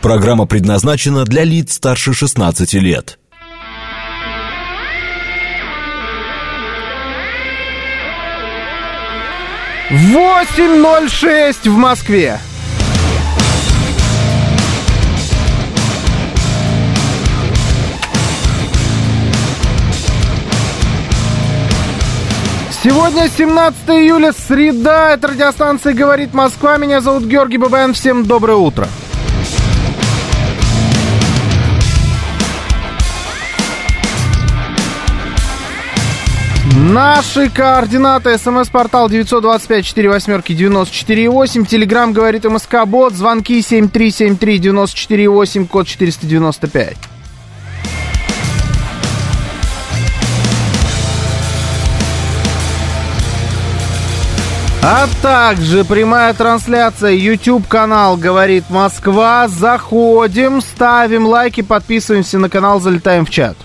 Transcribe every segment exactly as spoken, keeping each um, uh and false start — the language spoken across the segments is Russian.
Программа предназначена для лиц старше шестнадцати лет. восемь ноль шесть в Москве. Сегодня семнадцатое июля, среда, это радиостанция «Говорит Москва». Меня зовут Георгий Бабаян. Всем доброе утро. Наши координаты: смс-портал девять два пять четыре восемь девяносто четыре восемь, телеграм «Говорит МСК-бот», звонки семь три семь три девяносто четыре восемь, код четыреста девяносто пять. А также прямая трансляция, YouTube-канал «Говорит Москва». Заходим, ставим лайки, подписываемся на канал, залетаем в чат.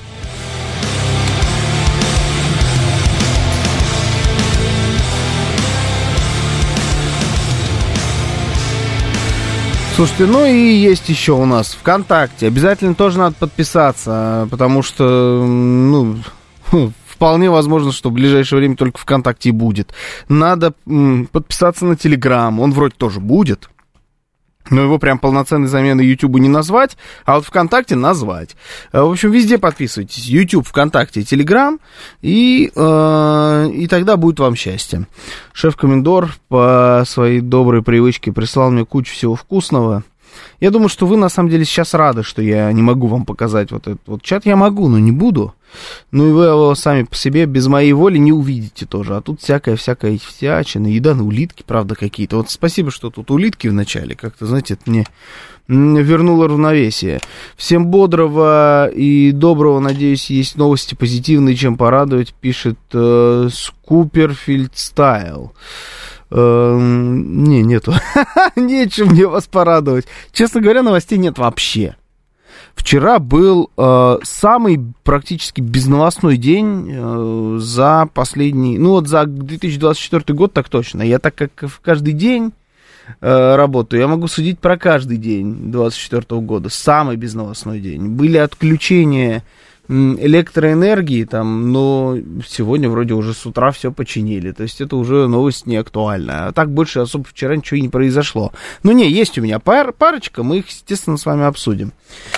Слушайте, ну и есть еще у нас ВКонтакте. Обязательно тоже надо подписаться, потому что, ну... Вполне возможно, что в ближайшее время только ВКонтакте и будет. Надо м, подписаться на Телеграм. Он вроде тоже будет. Но его прям полноценной заменой Ютубу не назвать, а вот ВКонтакте назвать. В общем, везде подписывайтесь. Ютуб, ВКонтакте, Телеграм. И, э, и тогда будет вам счастье. Шеф-комендор по своей доброй привычке прислал мне кучу всего вкусного. Я думаю, что вы на самом деле сейчас рады, что я не могу вам показать вот этот вот чат. Я могу, но не буду. Ну и вы его сами по себе без моей воли не увидите тоже. А тут всякая-всякая всячина, еда на улитки, правда, какие-то. Вот спасибо, что тут улитки в начале. Как-то, знаете, это мне вернуло равновесие. Всем бодрого и доброго. Надеюсь, есть новости позитивные, чем порадовать, пишет э, Скуперфильд Стайл. Uh, не, нету. Нечем мне вас порадовать. Честно говоря, новостей нет вообще. Вчера был uh, самый практически безновостной день uh, за последний... Ну вот за две тысячи двадцать четвёртый год так точно. Я так как в каждый день uh, работаю, я могу судить про каждый день две тысячи двадцать четвёртого года. Самый безновостной день. Были отключения электроэнергии там, но сегодня вроде уже с утра все починили, то есть это уже новость не актуальна, а так больше особо вчера ничего и не произошло. Ну не, есть у меня пар, парочка, мы их, естественно, с вами обсудим.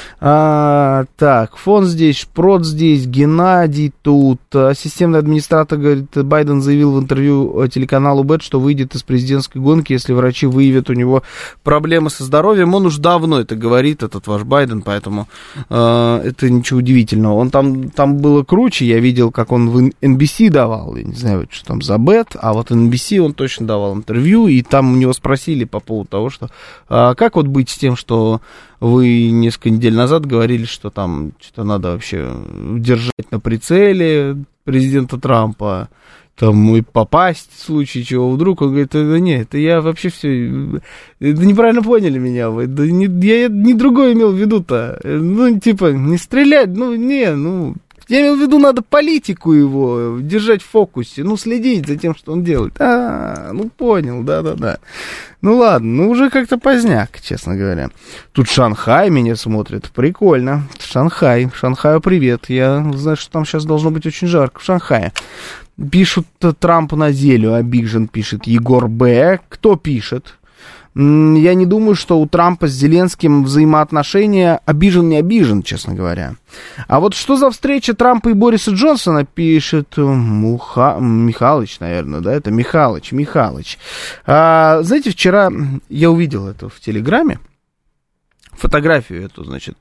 А, так, фон здесь, Шпрот здесь, Геннадий тут, системный администратор, говорит, Байден заявил в интервью телеканалу Бэт, что выйдет из президентской гонки, если врачи выявят у него проблемы со здоровьем. Он уж давно это говорит, этот ваш Байден, поэтому э, это ничего удивительного. Он там, там было круче, я видел, как он в эн би си давал, я не знаю, что там за Бэт, а вот эн би си он точно давал интервью, и там у него спросили по поводу того, что а как вот быть с тем, что вы несколько недель назад говорили, что там что-то надо вообще держать на прицеле президента Трампа, там и попасть в случае чего вдруг. Он говорит, да нет, это я вообще все... Это неправильно поняли меня вы. Да не, я не другое имел в виду-то. Ну, типа, не стрелять, ну, не, ну... Я имел в виду, надо политику его держать в фокусе, ну, следить за тем, что он делает. А, ну, понял, да-да-да. Ну, ладно, ну, уже как-то поздняк, честно говоря. Тут Шанхай меня смотрит, прикольно. Шанхай, Шанхаю привет. Я знаю, что там сейчас должно быть очень жарко в Шанхае. Пишут Трампу на зелю, обижен, пишет Егор Б. Кто пишет? Я не думаю, что у Трампа с Зеленским взаимоотношения обижен, не обижен, честно говоря. А вот что за встреча Трампа и Бориса Джонсона, пишет Муха... Михалыч, наверное, да, это Михалыч, Михалыч. А, знаете, вчера я увидел это в Телеграме, фотографию эту, значит,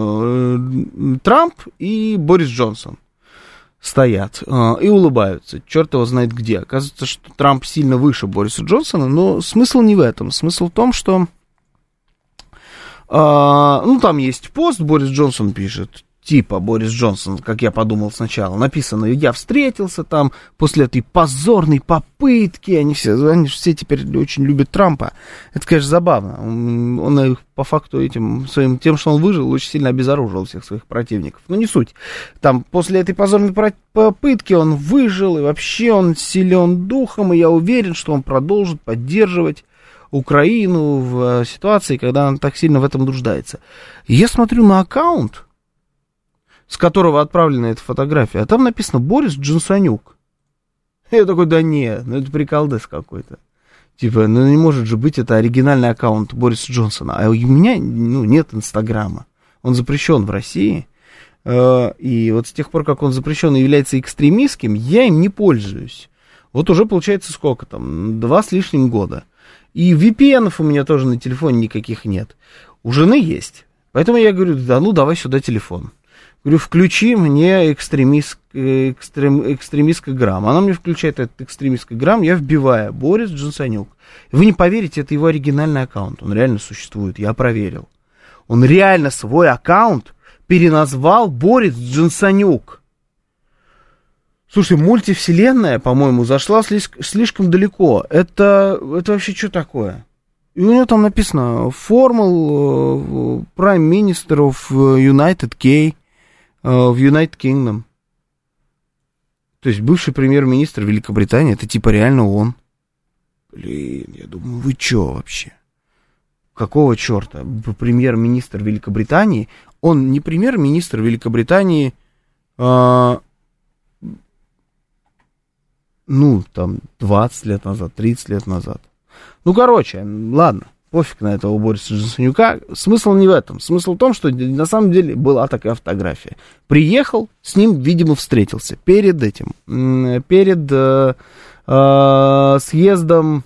Трамп и Борис Джонсон стоят э, и улыбаются. Черт его знает где. Оказывается, что Трамп сильно выше Бориса Джонсона, но смысл не в этом. Смысл в том, что э, ну, там есть пост, Борис Джонсон пишет, типа Борис Джонсон, как я подумал сначала, написано, я встретился там после этой позорной попытки, они все, они все теперь очень любят Трампа. Это, конечно, забавно. Он, он их по факту этим своим, тем, что он выжил, очень сильно обезоружил всех своих противников. Но не суть. Там после этой позорной попытки он выжил, и вообще он силен духом, и я уверен, что он продолжит поддерживать Украину в ситуации, когда она так сильно в этом нуждается. И я смотрю на аккаунт, с которого отправлена эта фотография, а там написано «Борис Джонсонюк». Я такой, да не, ну это приколдес какой-то. Типа, ну не может же быть это оригинальный аккаунт Бориса Джонсона. А у меня, ну, нет Инстаграма. Он запрещен в России. И вот с тех пор, как он запрещен и является экстремистским, я им не пользуюсь. Вот уже получается сколько там, два с лишним года. И ви пи эн-ов у меня тоже на телефоне никаких нет. У жены есть. Поэтому я говорю, да ну давай сюда телефон. Говорю, включи мне экстремист, экстрем, экстремистскограмм. Она мне включает этот экстремистскограмм, я вбиваю Борис Джонсонюк. Вы не поверите, это его оригинальный аккаунт. Он реально существует, я проверил. Он реально свой аккаунт переназвал Борис Джонсонюк. Слушай, мультивселенная, по-моему, зашла слишком далеко. Это, это вообще что такое? И у него там написано Formal Prime Minister of United K в United Kingdom. То есть бывший премьер-министр Великобритании, это типа реально он. Блин, я думаю, вы чё вообще? Какого черта? Премьер-министр Великобритании, он не премьер-министр Великобритании, а, ну, там, двадцать лет назад, тридцать лет назад. Ну, короче, ладно. Пофиг на этого Бориса Джонсонюка. Смысл не в этом. Смысл в том, что на самом деле была такая фотография. Приехал, с ним, видимо, встретился. Перед этим, перед э, э, съездом...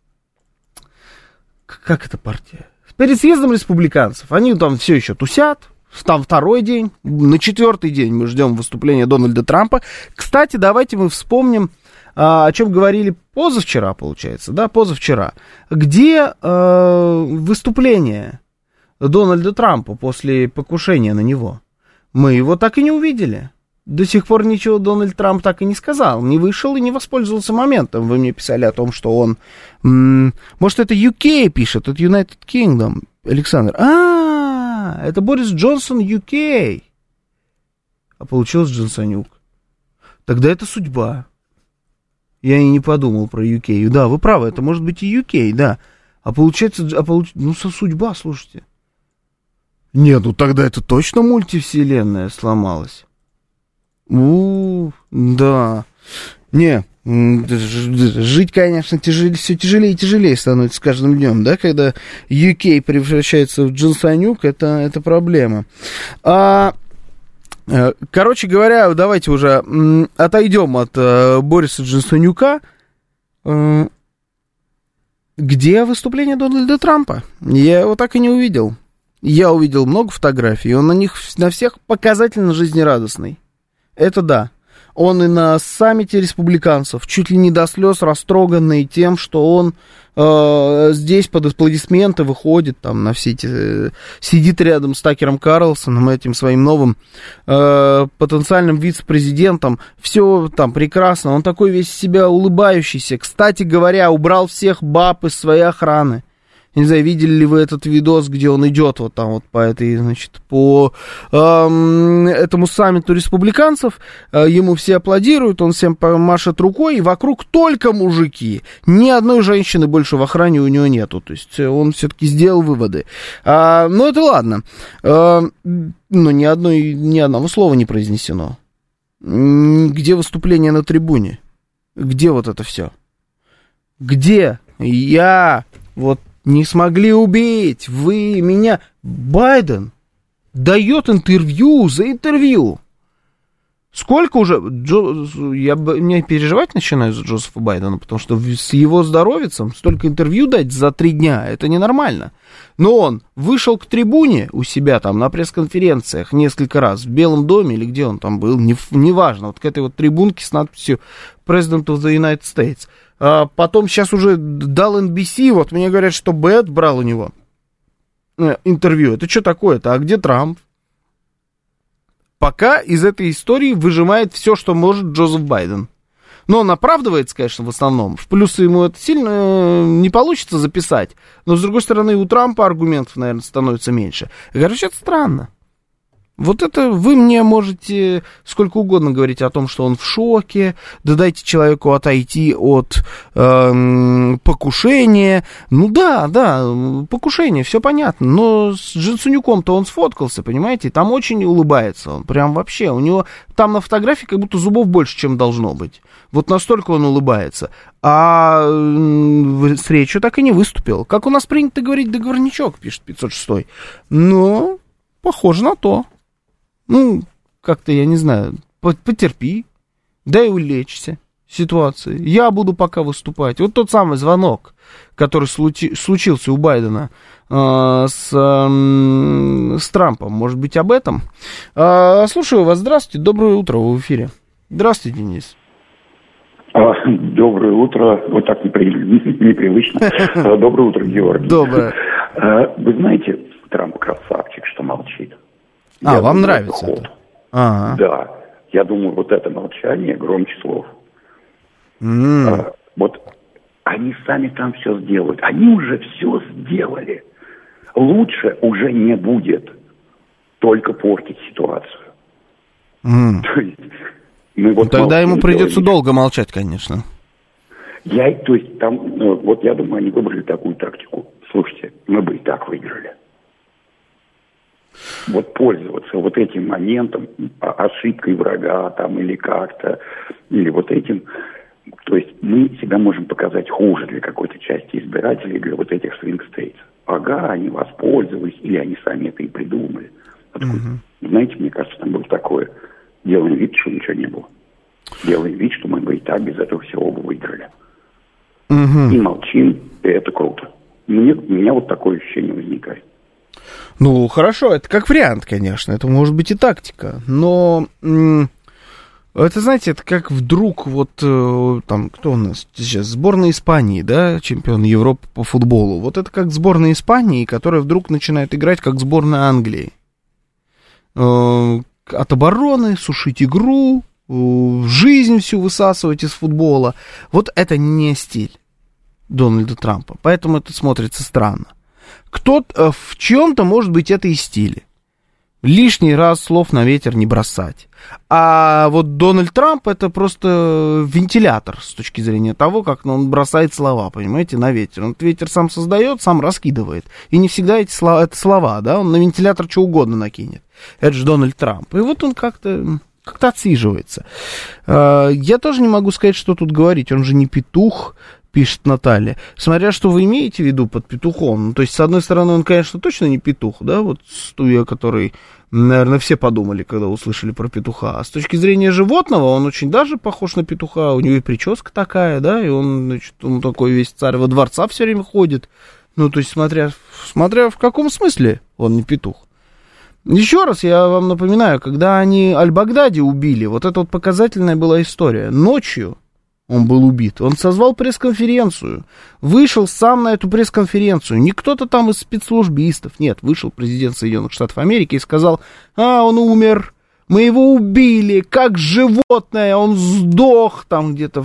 Как это партия? Перед съездом республиканцев. Они там все еще тусят. Там второй день. На четвертый день мы ждем выступления Дональда Трампа. Кстати, давайте мы вспомним, о чем говорили позавчера, получается, да, позавчера, где э, выступление Дональда Трампа после покушения на него. Мы его так и не увидели. До сих пор ничего Дональд Трамп так и не сказал, не вышел и не воспользовался моментом. Вы мне писали о том, что он, м- может, это ю кей пишет, это United Kingdom, Александр. А, это Борис Джонсон ю кей. А получилось Джонсонюк. Тогда это судьба. Я и не подумал про ю кей. Да, вы правы, это может быть и ю кей, да. А получается, а получ... ну, со судьба, слушайте. Нет, ну тогда это точно мультивселенная сломалась. У, да. Не, жить, конечно, тяжелее, все тяжелее и тяжелее становится с каждым днем, да, когда ю кей превращается в Джонсонюк, это, это проблема. А... Короче говоря, давайте уже отойдем от э, Бориса Джонсонюка. Э, где выступление Дональда Трампа? Я его так и не увидел. Я увидел много фотографий, он на них на всех показательно жизнерадостный. Это да. Он и на саммите республиканцев чуть ли не до слез растроганный тем, что он э, здесь под аплодисменты выходит, там, на все эти... Э, сидит рядом с Такером Карлсоном, этим своим новым э, потенциальным вице-президентом. Все там прекрасно. Он такой весь себя улыбающийся. Кстати говоря, убрал всех баб из своей охраны. Не знаю, видели ли вы этот видос, где он идет вот там вот по этой, значит, по эм, этому саммиту республиканцев, э, ему все аплодируют, он всем машет рукой, и вокруг только мужики, ни одной женщины больше в охране у него нету, то есть он все-таки сделал выводы. А, ну это ладно, а, ну ни одной, ни одного слова не произнесено. Где выступление на трибуне? Где вот это все? Где я вот не смогли убить вы меня? Байден дает интервью за интервью. Сколько уже... Джо, я не переживать начинаю за Джозефа Байдена, потому что с его здоровицем столько интервью дать за три дня, это ненормально. Но он вышел к трибуне у себя там на пресс-конференциях несколько раз, в Белом доме или где он там был, неважно, вот к этой вот трибунке с надписью President of the United States. А потом сейчас уже дал эн би си, вот мне говорят, что Бэт брал у него интервью. Это что такое-то? А где Трамп? Пока из этой истории выжимает все, что может Джозеф Байден. Но он оправдывается, конечно, в основном. В плюсы ему это сильно не получится записать. Но, с другой стороны, у Трампа аргументов, наверное, становится меньше. Короче, это странно. Вот это вы мне можете сколько угодно говорить о том, что он в шоке, да дайте человеку отойти от э, покушения. Ну да, да, покушение, все понятно, но с Жицунюком-то он сфоткался, понимаете, там очень улыбается он, прям вообще, у него там на фотографии как будто зубов больше, чем должно быть. Вот настолько он улыбается. А э, с речью так и не выступил. Как у нас принято говорить, договорничок, пишет пятьсот шестой. Ну, похоже на то. Ну, как-то, я не знаю, потерпи, дай улечься ситуации. Я буду пока выступать. Вот тот самый звонок, который случи, случился у Байдена э, с, э, с Трампом, может быть, об этом? Э, слушаю вас, здравствуйте, доброе утро, вы в эфире. Здравствуйте, Денис. Доброе утро, вот так непривычно. Доброе утро, Георгий. Доброе. Вы знаете, Трамп красавчик, что молчит. А, я вам думаю, нравится это? Ага. Да, я думаю, вот это молчание громче слов. Mm. А, вот они сами там все сделают. Они уже все сделали. Лучше уже не будет. Только портить ситуацию. Mm. То есть, мы вот ну, тогда ему придется делаем. долго молчать, конечно. Я, то есть там, ну, вот я думаю, они выбрали такую тактику. Слушайте, мы бы и так выиграли. Вот пользоваться вот этим моментом, ошибкой врага там или как-то, или вот этим, то есть мы себя можем показать хуже для какой-то части избирателей, для вот этих swing states. Ага, они воспользовались, или они сами это и придумали. Uh-huh. Знаете, мне кажется, там было такое, делаем вид, что ничего не было. Делаем вид, что мы бы и так без этого всего бы выиграли. Uh-huh. И молчим, и это круто. Мне, у меня вот такое ощущение возникает. Ну, хорошо, это как вариант, конечно, это может быть и тактика, но м- это, знаете, это как вдруг вот, э, там, кто у нас сейчас, сборная Испании, да, чемпион Европы по футболу, вот это как сборная Испании, которая вдруг начинает играть как сборная Англии. Э, от обороны, сушить игру, э, жизнь всю высасывать из футбола, вот это не стиль Дональда Трампа, поэтому это смотрится странно. Кто-то, в чем-то, может быть, это и стиль. Лишний раз слов на ветер не бросать. А вот Дональд Трамп это просто вентилятор с точки зрения того, как он бросает слова, понимаете, на ветер. Он ветер сам создает, сам раскидывает. И не всегда эти слова, это слова, да, он на вентилятор что угодно накинет. Это же Дональд Трамп. И вот он как-то, как-то отсиживается. Я тоже не могу сказать, что тут говорить. Он же не петух, пишет Наталья. Смотря что вы имеете в виду под петухом. Ну, то есть, с одной стороны, он, конечно, точно не петух, да, вот студия, о которой, наверное, все подумали, когда услышали про петуха. А с точки зрения животного, он очень даже похож на петуха. У него и прическа такая, да, и он, значит, он такой весь царь во дворца все время ходит. Ну, то есть, смотря, смотря в каком смысле он не петух. Еще раз я вам напоминаю, когда они Аль-Багдади убили, вот это вот показательная была история. Ночью он был убит. Он созвал пресс-конференцию. Вышел сам на эту пресс-конференцию. Не кто-то там из спецслужбистов. Нет, вышел президент Соединенных Штатов Америки и сказал: а, он умер, мы его убили, как животное, он сдох там где-то.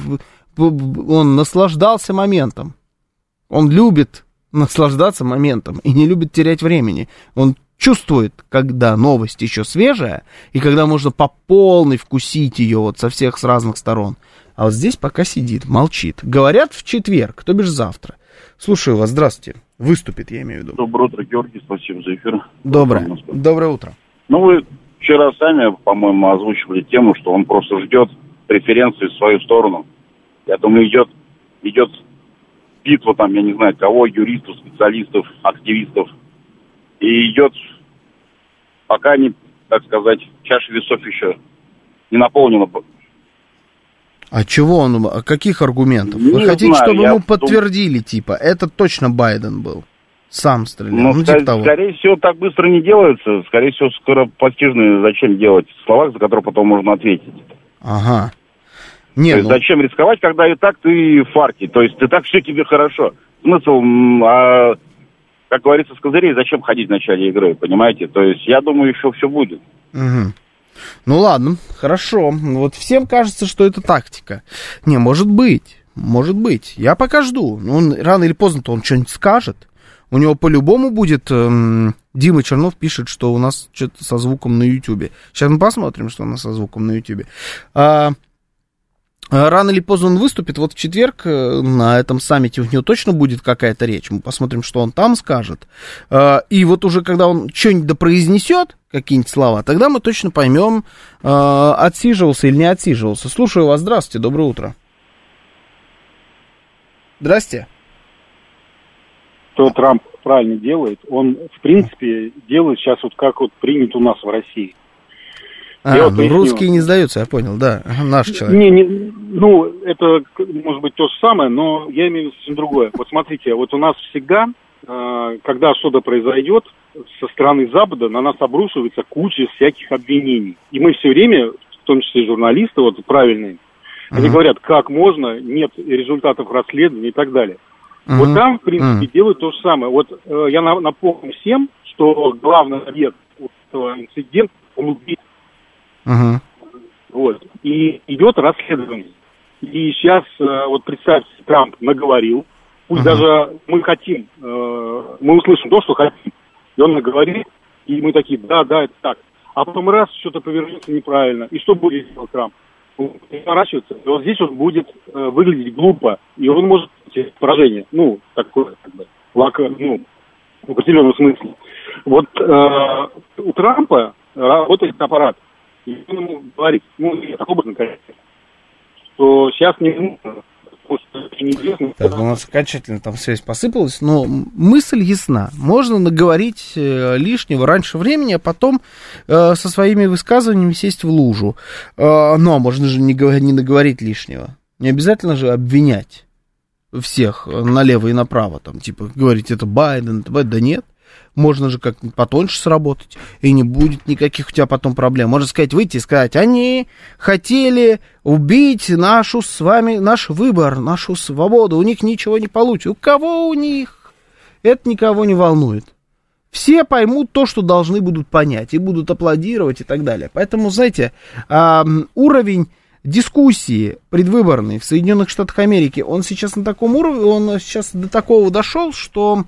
Он наслаждался моментом. Он любит наслаждаться моментом и не любит терять времени. Он чувствует, когда новость еще свежая, и когда можно по полной вкусить ее вот со всех, с разных сторон. А вот здесь пока сидит, молчит. Говорят в четверг, то бишь завтра. Слушаю вас, здравствуйте. Выступит, я имею в виду. Доброе утро, Георгий, спасибо за эфир. Доброе, доброе утро. Ну, вы вчера сами, по-моему, озвучивали тему, что он просто ждет преференции в свою сторону. Я думаю, идет, идет битва там, я не знаю, кого, юристов, специалистов, активистов. И идет, пока не, так сказать, чаша весов еще не наполнена. А чего он, а каких аргументов? Не Вы хотите, знаю, чтобы ему дум... подтвердили, типа, это точно Байден был? Сам стрелял. Ну, ну ск- типа того. Скорее всего, так быстро не делается. Скорее всего, скоропостижно зачем делать слова, за которые потом можно ответить. Ага. Не, То есть ну... зачем рисковать, когда и так ты в фарте? То есть ты так все тебе хорошо. Смысл, а, как говорится, с козырей зачем ходить в начале игры, понимаете? То есть я думаю, еще все будет. Угу. Ну ладно, хорошо. Вот всем кажется, что это тактика. Не, может быть, может быть. Я пока жду. Он рано или поздно-то он что-нибудь скажет. У него по-любому будет... Эм, Дима Чернов пишет, что у нас что-то со звуком на Ютьюбе. Сейчас мы посмотрим, что у нас со звуком на Ютьюбе. А, рано или поздно он выступит. Вот в четверг на этом саммите у него точно будет какая-то речь. Мы посмотрим, что он там скажет. А, и вот уже когда он что-нибудь допроизнесет, какие-нибудь слова, тогда мы точно поймем, а, отсиживался или не отсиживался. Слушаю вас. Здравствуйте. Доброе утро. Здрасте. Что Трамп правильно делает, он, в принципе, делает сейчас вот как вот принято у нас в России. А, я ну вот русские не сдаются, я понял, да, наш человек. Не, не, ну, это может быть то же самое, но я имею в виду совсем другое. Вот смотрите, вот у нас всегда, э, когда что-то произойдет, со стороны Запада на нас обрушивается куча всяких обвинений. И мы все время, в том числе журналисты, вот правильные, uh-huh. они говорят, как можно, нет результатов расследования и так далее. Uh-huh. Вот там, в принципе, uh-huh. делают то же самое. Вот э, я на, напомню всем, что главный объект этого инцидента он убит. Uh-huh. Вот. И идет расследование. И сейчас, э, вот представьте, Трамп наговорил, пусть uh-huh. даже мы хотим, э, мы услышим то, что хотим. И он наговорит, и мы такие, да, да, это так. А потом раз, что-то повернется неправильно. И что будет делать Трамп? Он поворачивается, и вот здесь он будет э, выглядеть глупо, и он может потерять поражение. Ну, такое, как бы, лака, ну, в определенном смысле. Вот э, у Трампа работает аппарат. И он ему говорит, ну, так образно, конечно, что сейчас не нужно, потому что это неизвестно. Так, у нас окончательно там связь посыпалась, но мысль ясна. Можно наговорить э, лишнего раньше времени, а потом э, со своими высказываниями сесть в лужу. Э, но можно же не, не наговорить лишнего. Не обязательно же обвинять всех налево и направо. Там, типа, говорить, это Байден, это Байден. Да нет. Можно же как-нибудь потоньше сработать, и не будет никаких у тебя потом проблем. Можно сказать, выйти и сказать, они хотели убить нашу с вами, наш выбор, нашу свободу, у них ничего не получится. У кого у них? Это никого не волнует. Все поймут то, что должны будут понять, и будут аплодировать и так далее. Поэтому, знаете, уровень дискуссии предвыборной в Соединенных Штатах Америки, он сейчас на таком уровне, он сейчас до такого дошел, что...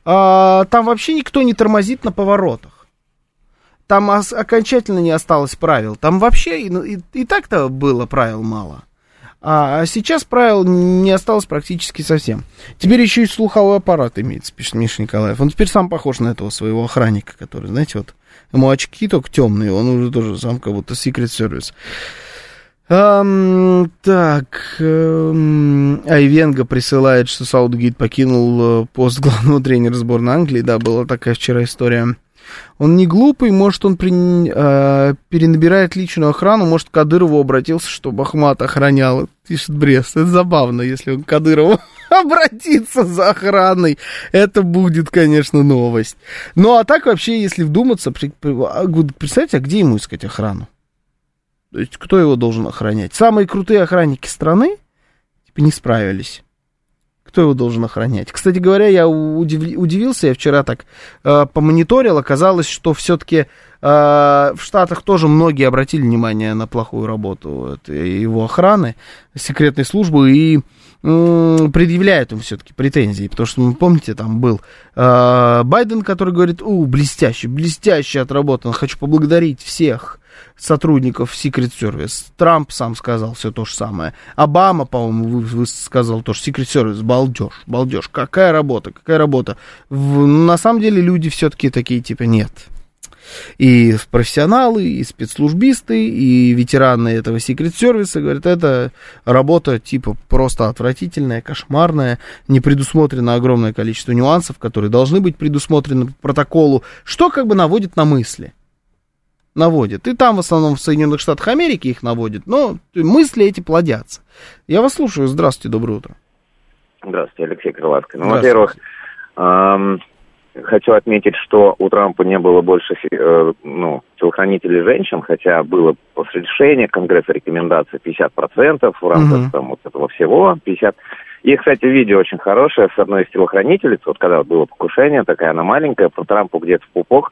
там вообще никто не тормозит на поворотах. Там ос- окончательно не осталось правил. Там вообще и, и, и так-то было правил мало. А сейчас правил не осталось практически совсем. Теперь еще и слуховой аппарат имеется, пишет Миша Николаев. Он теперь сам похож на этого своего охранника, который, знаете, вот ему очки только темные, он уже тоже сам как будто Secret Service. Um, так, um, Айвенга присылает, что Саутгейт покинул uh, пост главного тренера сборной Англии. Да, была такая вчера история. Он не глупый, может, он при, uh, перенабирает личную охрану, может, к Кадырову обратился, чтобы Ахмат охранял. Пишет Брест. Это забавно, если он к Кадырову обратится за охраной. Это будет, конечно, новость. Ну, а так вообще, если вдуматься, представьте, а где ему искать охрану? То есть, кто его должен охранять? Самые крутые охранники страны, типа, не справились. Кто его должен охранять? Кстати говоря, я удив... удивился, я вчера так э, помониторил, оказалось, что все-таки э, в Штатах тоже многие обратили внимание на плохую работу его охраны, секретной службы, и м- предъявляют им все-таки претензии, потому что, помните, там был э, Байден, который говорит, у, блестяще, блестяще отработано, хочу поблагодарить всех сотрудников Secret Service. Трамп сам сказал все то же самое. Обама, по-моему, вы, вы сказал тоже. Secret Service, балдеж, балдеж. Какая работа, какая работа. В, на самом деле люди все-таки такие, типа, нет. И профессионалы, и спецслужбисты, и ветераны этого Secret Service говорят, это работа, типа, просто отвратительная, кошмарная, не предусмотрено огромное количество нюансов, которые должны быть предусмотрены по протоколу, что как бы наводит на мысли. Наводят. И там в основном в Соединенных Штатах Америки их наводят, но мысли эти плодятся. Я вас слушаю. Здравствуйте, доброе утро. Здравствуйте, Алексей Крылатский. Ну, во-первых, эм, хочу отметить, что у Трампа не было больше э, ну, телохранителей женщин, хотя было после решения Конгресса рекомендация пятьдесят процентов в рамках uh-huh. там, вот этого всего, пятьдесят процентов. И, кстати, видео очень хорошее с одной из телохранительниц, вот когда было покушение, такая она маленькая, про Трампу где-то в пупок.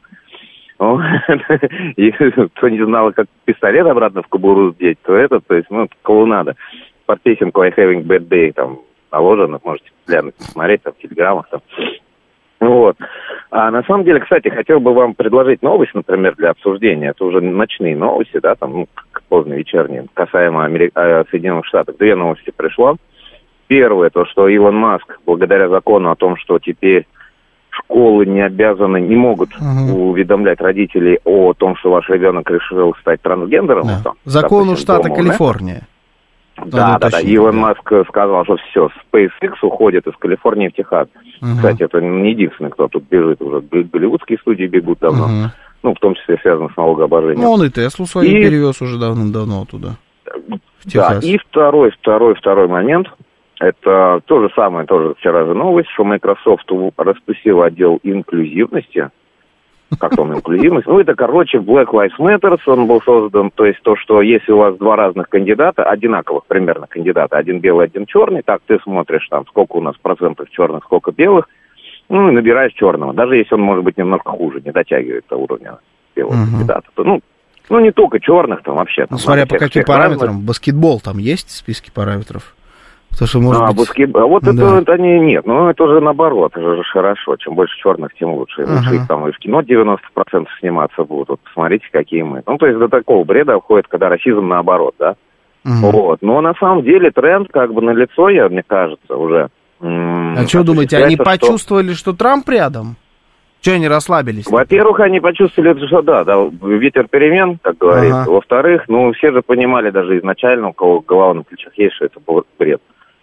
И кто не знал, как пистолет обратно в кобуру сдеть, то это, то есть, ну, клоунада. Под песенку I having bad day там наложено, можете глянуть, посмотреть, там, в телеграммах, там. Вот. А на самом деле, кстати, хотел бы вам предложить новость, например, для обсуждения. Это уже ночные новости, да, там, ну, поздно вечерние, касаемо Амери... Соединенных Штатов. Две новости пришло. Первое, то, что Илон Маск, благодаря закону о том, что теперь школы не обязаны, не могут uh-huh. уведомлять родителей о том, что ваш ребенок решил стать трансгендером. Да. Там, закону допустим, штата дома, Калифорния. Да, да, да. Илон Маск сказал, что все, SpaceX уходит из Калифорнии в Техас. Uh-huh. Кстати, это не единственный, кто тут бежит. Уже голливудские студии бегут давно. Uh-huh. Ну, в том числе связано с налогообложением. Ну, он и Теслу свою и... перевез уже давным-давно оттуда. В да, и второй, второй, второй момент. Это то же самое, тоже вчера же новость, что Microsoft распустил отдел инклюзивности. Как он инклюзивность? Ну, это, короче, Black Lives Matter, он был создан, то есть то, что если у вас два разных кандидата, одинаковых примерно кандидата, один белый, один черный, так ты смотришь, там, сколько у нас процентов черных, сколько белых, ну, и набираешь черного, даже если он, может быть, немножко хуже, не дотягивает до уровня белого uh-huh. кандидата. То, ну, ну, не только черных, там, вообще. Там, ну, смотря по каким параметрам, разных. Баскетбол там есть в списке параметров? То, что, может а, быть... баскетбол, а вот да. это, это они нет, ну это уже наоборот, это же хорошо, чем больше черных, тем лучше. Uh-huh. Лучше их там и в кино девяносто процентов сниматься будут, вот посмотрите, какие мы. Ну, то есть до такого бреда входит, когда расизм наоборот, да. Uh-huh. Вот, но на самом деле тренд как бы налицо, я, мне кажется, уже. М- а что думаете, они почувствовали, что... что Трамп рядом? Что они расслабились? Во-первых, они почувствовали, что да, да, ветер перемен, как говорится. Uh-huh. Во-вторых, ну, все же понимали даже изначально, у кого голова на плечах есть, что это был бред.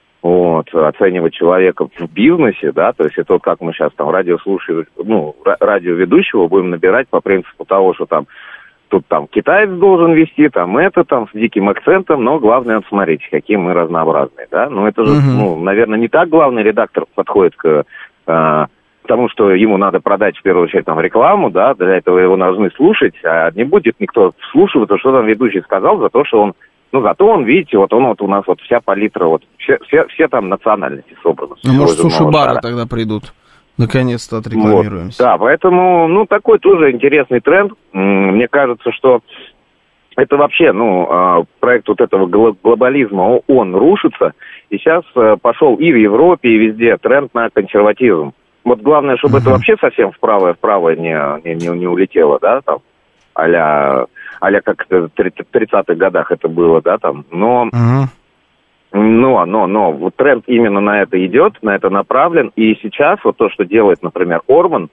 Вот, оценивать человека в бизнесе, да, то есть это вот как мы сейчас там радиослушатель, ну, радиоведущего будем набирать по принципу того, что там тут там китаец должен вести, там это, там с диким акцентом, но главное, вот смотрите, какие мы разнообразные, да, ну это же, uh-huh. ну, наверное, не так главный редактор подходит к а, тому, что ему надо продать в первую очередь там рекламу, да, для этого его должны слушать, а не будет никто слушаться, что там ведущий сказал, за то, что он Ну, зато он, видите, вот он вот у нас вот вся палитра, вот все, все, все там национальности собраны. Ну, может, суши-бары тогда придут. Наконец-то отрекламируемся. Вот. Да, поэтому, ну, такой тоже интересный тренд. Мне кажется, что это вообще, ну, проект вот этого глобализма, он рушится. И сейчас пошел и в Европе, и везде тренд на консерватизм. Вот главное, чтобы uh-huh. это вообще совсем вправо-вправо не, не, не, не улетело, да, там, а-ля... а-ля как в тридцатых годах это было, да, там, но, uh-huh. но, но, но, вот тренд именно на это идет, на это направлен, и сейчас вот то, что делает, например, Орбан,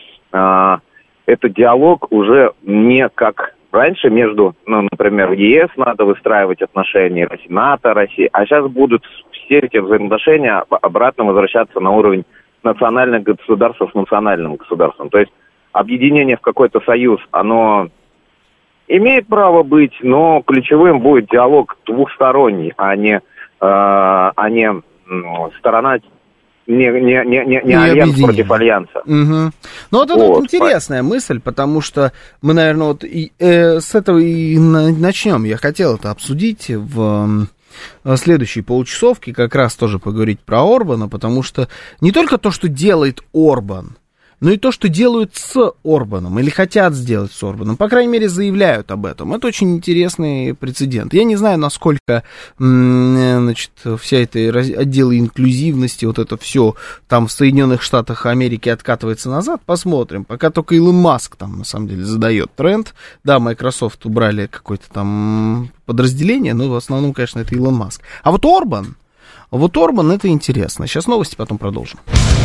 а, это диалог уже не как раньше между, ну, например, ЕС надо выстраивать отношения, НАТО, Россия, а сейчас будут все эти взаимоотношения обратно возвращаться на уровень национальных государств с национальным государством, то есть объединение в какой-то союз, оно имеет право быть, но ключевым будет диалог двухсторонний, а не, э, а не э, сторона, не, не, не, не, не альянс против альянса. Угу. Ну, вот это вот интересная мысль, потому что мы, наверное, вот и, э, с этого и начнем. Я хотел это обсудить в следующей получасовке, как раз тоже поговорить про Орбана, потому что не только то, что делает Орбан, но и то, что делают с Орбаном, или хотят сделать с Орбаном, по крайней мере, заявляют об этом. Это очень интересный прецедент. Я не знаю, насколько, значит, вся эта отдел инклюзивности, вот это все там в Соединенных Штатах Америки откатывается назад. Посмотрим. Пока только Илон Маск там, на самом деле, задает тренд. Да, Microsoft убрали какое-то там подразделение, но в основном, конечно, это Илон Маск. А вот Орбан, вот Орбан, это интересно. Сейчас новости, потом продолжим.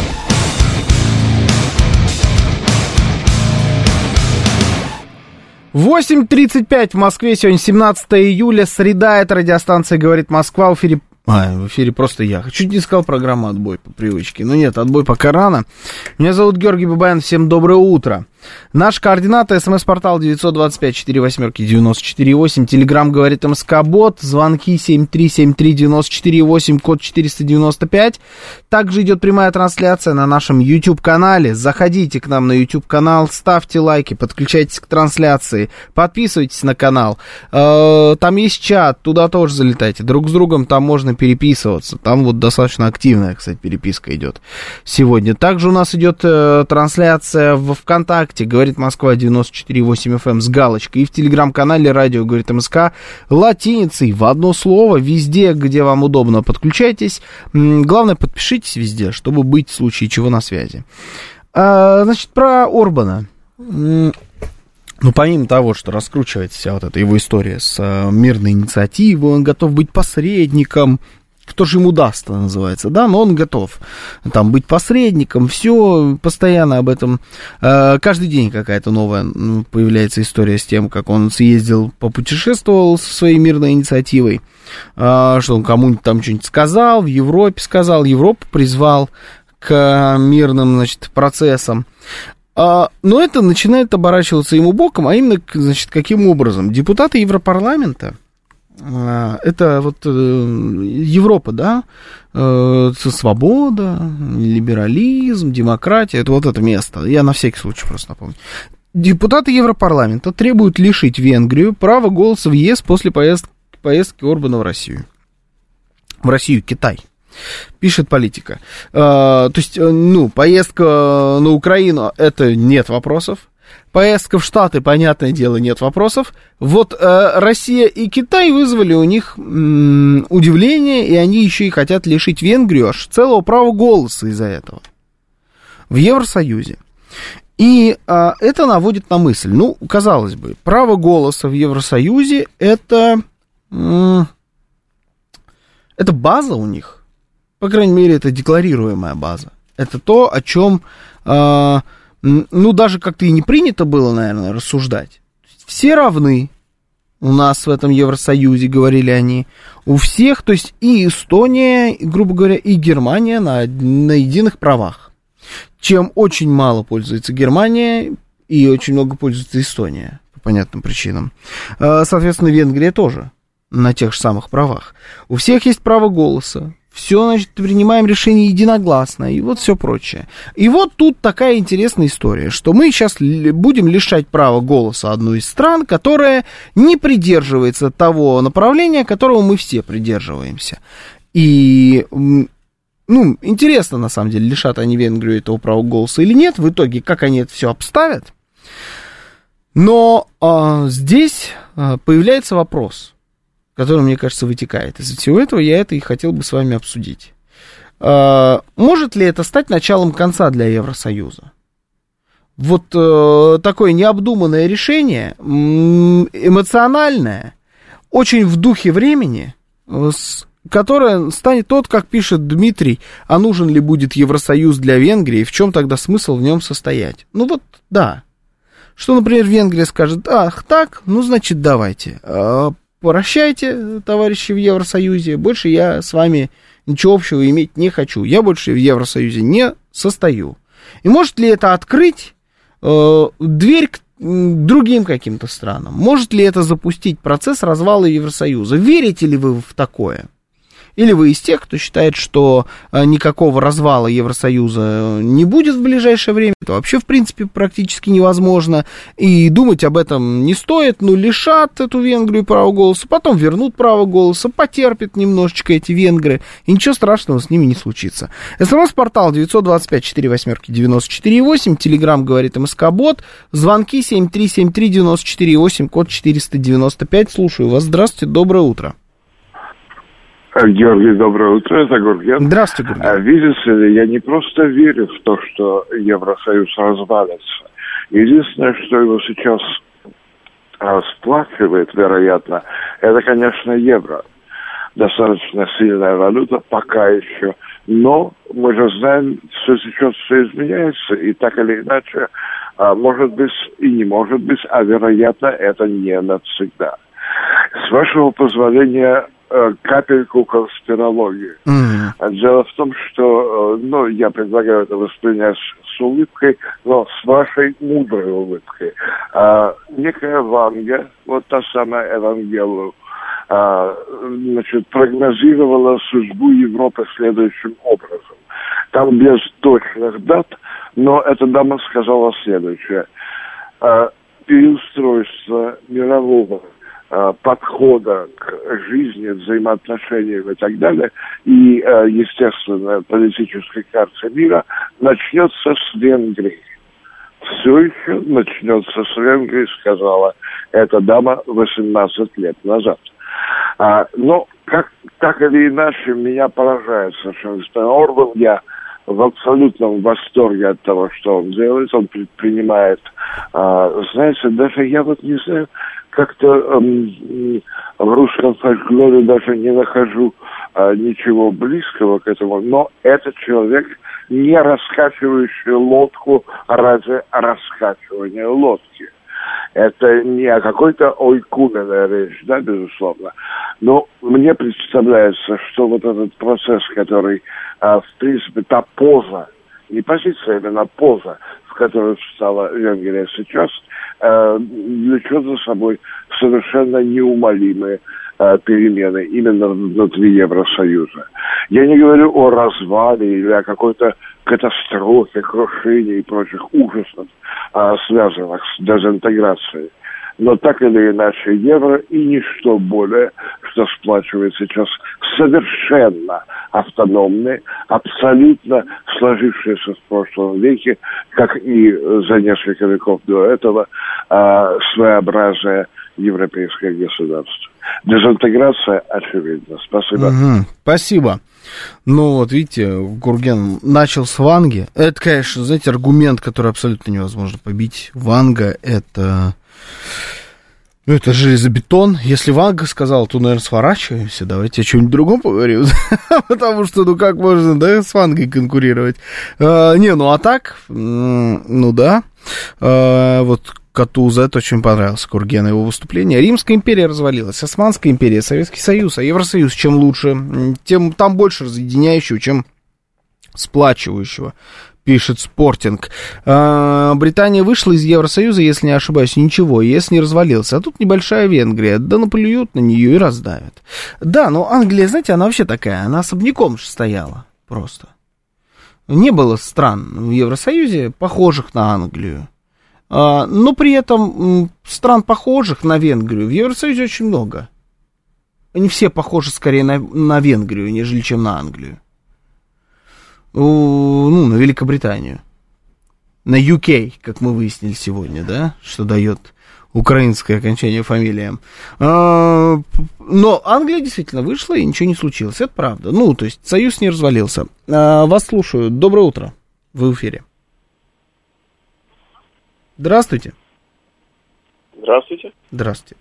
восемь тридцать пять в Москве, сегодня семнадцатое июля, среда, это радиостанция «Говорит Москва», в эфире, а, в эфире просто я. Чуть не сказал программа «Отбой» по привычке, но нет, отбой пока рано. Меня зовут Георгий Бабаян, всем доброе утро. Наши координаты: смс-портал девять два пять четыре восемь девяносто четыре восемь, телеграмм «Говорит МСК-бот», звонки семь три семь три девяносто четыре восемь, код четыреста девяносто пять. Также идет прямая трансляция на нашем YouTube-канале. Заходите к нам на YouTube-канал, ставьте лайки, подключайтесь к трансляции, подписывайтесь на канал. Там есть чат, туда тоже залетайте. Друг с другом там можно переписываться. Там вот достаточно активная, кстати, переписка идет сегодня. Также у нас идет трансляция в ВКонтакте, «Говорит Москва» девяносто четыре восемь эф эм с галочкой, и в телеграм-канале «Радио Говорит МСК» латиницей в одно слово, везде, где вам удобно, подключайтесь. Главное, подпишитесь везде, чтобы быть в случае чего на связи. А, значит, про Орбана. Ну, помимо того, что раскручивается вся вот эта его история с а, мирной инициативой, он готов быть посредником. Кто же ему даст, называется, да, но он готов там быть посредником, все, постоянно об этом, э, каждый день какая-то новая появляется история с тем, как он съездил, попутешествовал со своей мирной инициативой, э, что он кому-нибудь там что-нибудь сказал, в Европе сказал, Европу призвал к мирным, значит, процессам. А, но это начинает оборачиваться ему боком, а именно, значит, каким образом? Депутаты Европарламента, это вот Европа, да, свобода, либерализм, демократия, это вот это место, я на всякий случай просто напомню. Депутаты Европарламента требуют лишить Венгрию права голоса в ЕС после поездки, поездки Орбана в Россию. В Россию, Китай. Пишет Политика. То есть, ну, поездка на Украину, это нет вопросов. Поездка в Штаты, понятное дело, нет вопросов. Вот э, Россия и Китай вызвали у них м, удивление, и они еще и хотят лишить Венгрию аж целого права голоса из-за этого в Евросоюзе. И э, это наводит на мысль, ну, казалось бы, право голоса в Евросоюзе это, э, это база у них, по крайней мере, это декларируемая база. Это то, о чем... Э, ну, даже как-то и не принято было, наверное, рассуждать. Все равны у нас в этом Евросоюзе, говорили они, у всех, то есть и Эстония, грубо говоря, и Германия на, на единых правах. Чем очень мало пользуется Германия и очень много пользуется Эстония, по понятным причинам. Соответственно, Венгрия тоже на тех же самых правах. У всех есть право голоса. Все, значит, принимаем решение единогласно, и вот все прочее. И вот тут такая интересная история, что мы сейчас будем лишать права голоса одну из стран, которая не придерживается того направления, которого мы все придерживаемся. И, ну, интересно, на самом деле, лишат они Венгрию этого права голоса или нет, в итоге, как они это все обставят. Но а, здесь а, появляется вопрос, который, мне кажется, вытекает из всего этого, я это и хотел бы с вами обсудить. А, может ли это стать началом конца для Евросоюза? Вот а, такое необдуманное решение, эмоциональное, очень в духе времени, с, которое станет тот, как пишет Дмитрий, а нужен ли будет Евросоюз для Венгрии, в чем тогда смысл в нем состоять? Ну вот, да. Что, например, Венгрия скажет, ах, так, ну, значит, давайте. Прощайте, товарищи в Евросоюзе, больше я с вами ничего общего иметь не хочу. Я больше в Евросоюзе не состою. И может ли это открыть э, дверь к другим каким-то странам? Может ли это запустить процесс развала Евросоюза? Верите ли вы в такое? Или вы из тех, кто считает, что никакого развала Евросоюза не будет в ближайшее время? Это вообще, в принципе, практически невозможно. И думать об этом не стоит. Ну, лишат эту Венгрию права голоса, потом вернут право голоса, потерпят немножечко эти венгры, и ничего страшного с ними не случится. СМС-портал девять два пять четыре восемь девяносто четыре восемь, Телеграм говорит МСК-бот, звонки семь три семь три девяносто четыре восемь, код четыреста девяносто пять. Слушаю вас. Здравствуйте, доброе утро. Георгий, доброе утро, это Гурген. Здравствуйте, Гурген. Видите ли, я не просто верю в то, что Евросоюз развалится. Единственное, что его сейчас сплачивает, вероятно, это, конечно, евро. Достаточно сильная валюта, пока еще. Но мы же знаем, все сейчас все изменяется, и так или иначе, может быть и не может быть, а вероятно, это не навсегда. С вашего позволения, капельку конспирологии. Mm-hmm. Дело в том, что, ну, я предлагаю это воспринять с улыбкой, но с вашей мудрой улыбкой. А, некая Ванга, вот та самая Евангелу, а, значит, прогнозировала судьбу Европы следующим образом. Там без точных дат, но эта дама сказала следующее. А, переустройство мирового подхода к жизни, взаимоотношениям и так далее, и, естественно, политической карте мира начнется с Венгрии. Все еще начнется с Венгрии, сказала эта дама восемнадцать лет назад. А, но, как, так или иначе, меня поражает совершенно. Орбан, я в абсолютном восторге от того, что он делает. Он предпринимает, а, знаете, даже я вот не знаю, как-то эм, в русском фольклоре даже не нахожу а, ничего близкого к этому, но это человек, не раскачивающий лодку ради раскачивания лодки. Это не о какой-то ойкуменной речь, да, безусловно. Но мне представляется, что вот этот процесс, который, а, в принципе, та поза, не позиция, а именно поза, в которую встала Венгрия сейчас, а, влечет за собой совершенно неумолимые а, перемены именно внутри Евросоюза. Я не говорю о развале или о какой-то катастрофе, крушении и прочих ужасов, а, связанных с дезинтеграцией. Но так или иначе евро и ничто более, что сплачивает сейчас совершенно автономные, абсолютно сложившиеся в прошлом веке, как и за несколько веков до этого, а, своеобразие европейское государство. Дезинтеграция очевидна. Спасибо. Угу, спасибо. Ну, вот видите, Гурген начал с Ванги. Это, конечно, знаете, аргумент, который абсолютно невозможно побить. Ванга — это... Ну, это железобетон. Если Ванга сказал, то, наверное, сворачиваемся. Давайте о чем-нибудь другом поговорим. Потому что, ну, как можно, да, с Вангой конкурировать? А, не, ну, а так, ну, да. А, вот Катуза, это очень понравился Гургену его выступление. Римская империя развалилась, Османская империя, Советский Союз, а Евросоюз чем лучше, тем там больше разъединяющего, чем сплачивающего, пишет Спортинг. А, Британия вышла из Евросоюза, если не ошибаюсь, ничего, ЕС не развалился. А тут небольшая Венгрия, да наплюют на нее и раздавят. Да, но Англия, знаете, она вообще такая, она особняком же стояла просто. Не было стран в Евросоюзе, похожих на Англию. Но при этом стран, похожих на Венгрию, в Евросоюзе очень много. Они все похожи скорее на, на Венгрию, нежели чем на Англию. Ну, на Великобританию. На ю кей, как мы выяснили сегодня, да, что дает украинское окончание фамилиям. Но Англия действительно вышла, и ничего не случилось. Это правда. Ну, то есть союз не развалился. Вас слушаю. Доброе утро. Вы в эфире. Здравствуйте. Здравствуйте. Здравствуйте.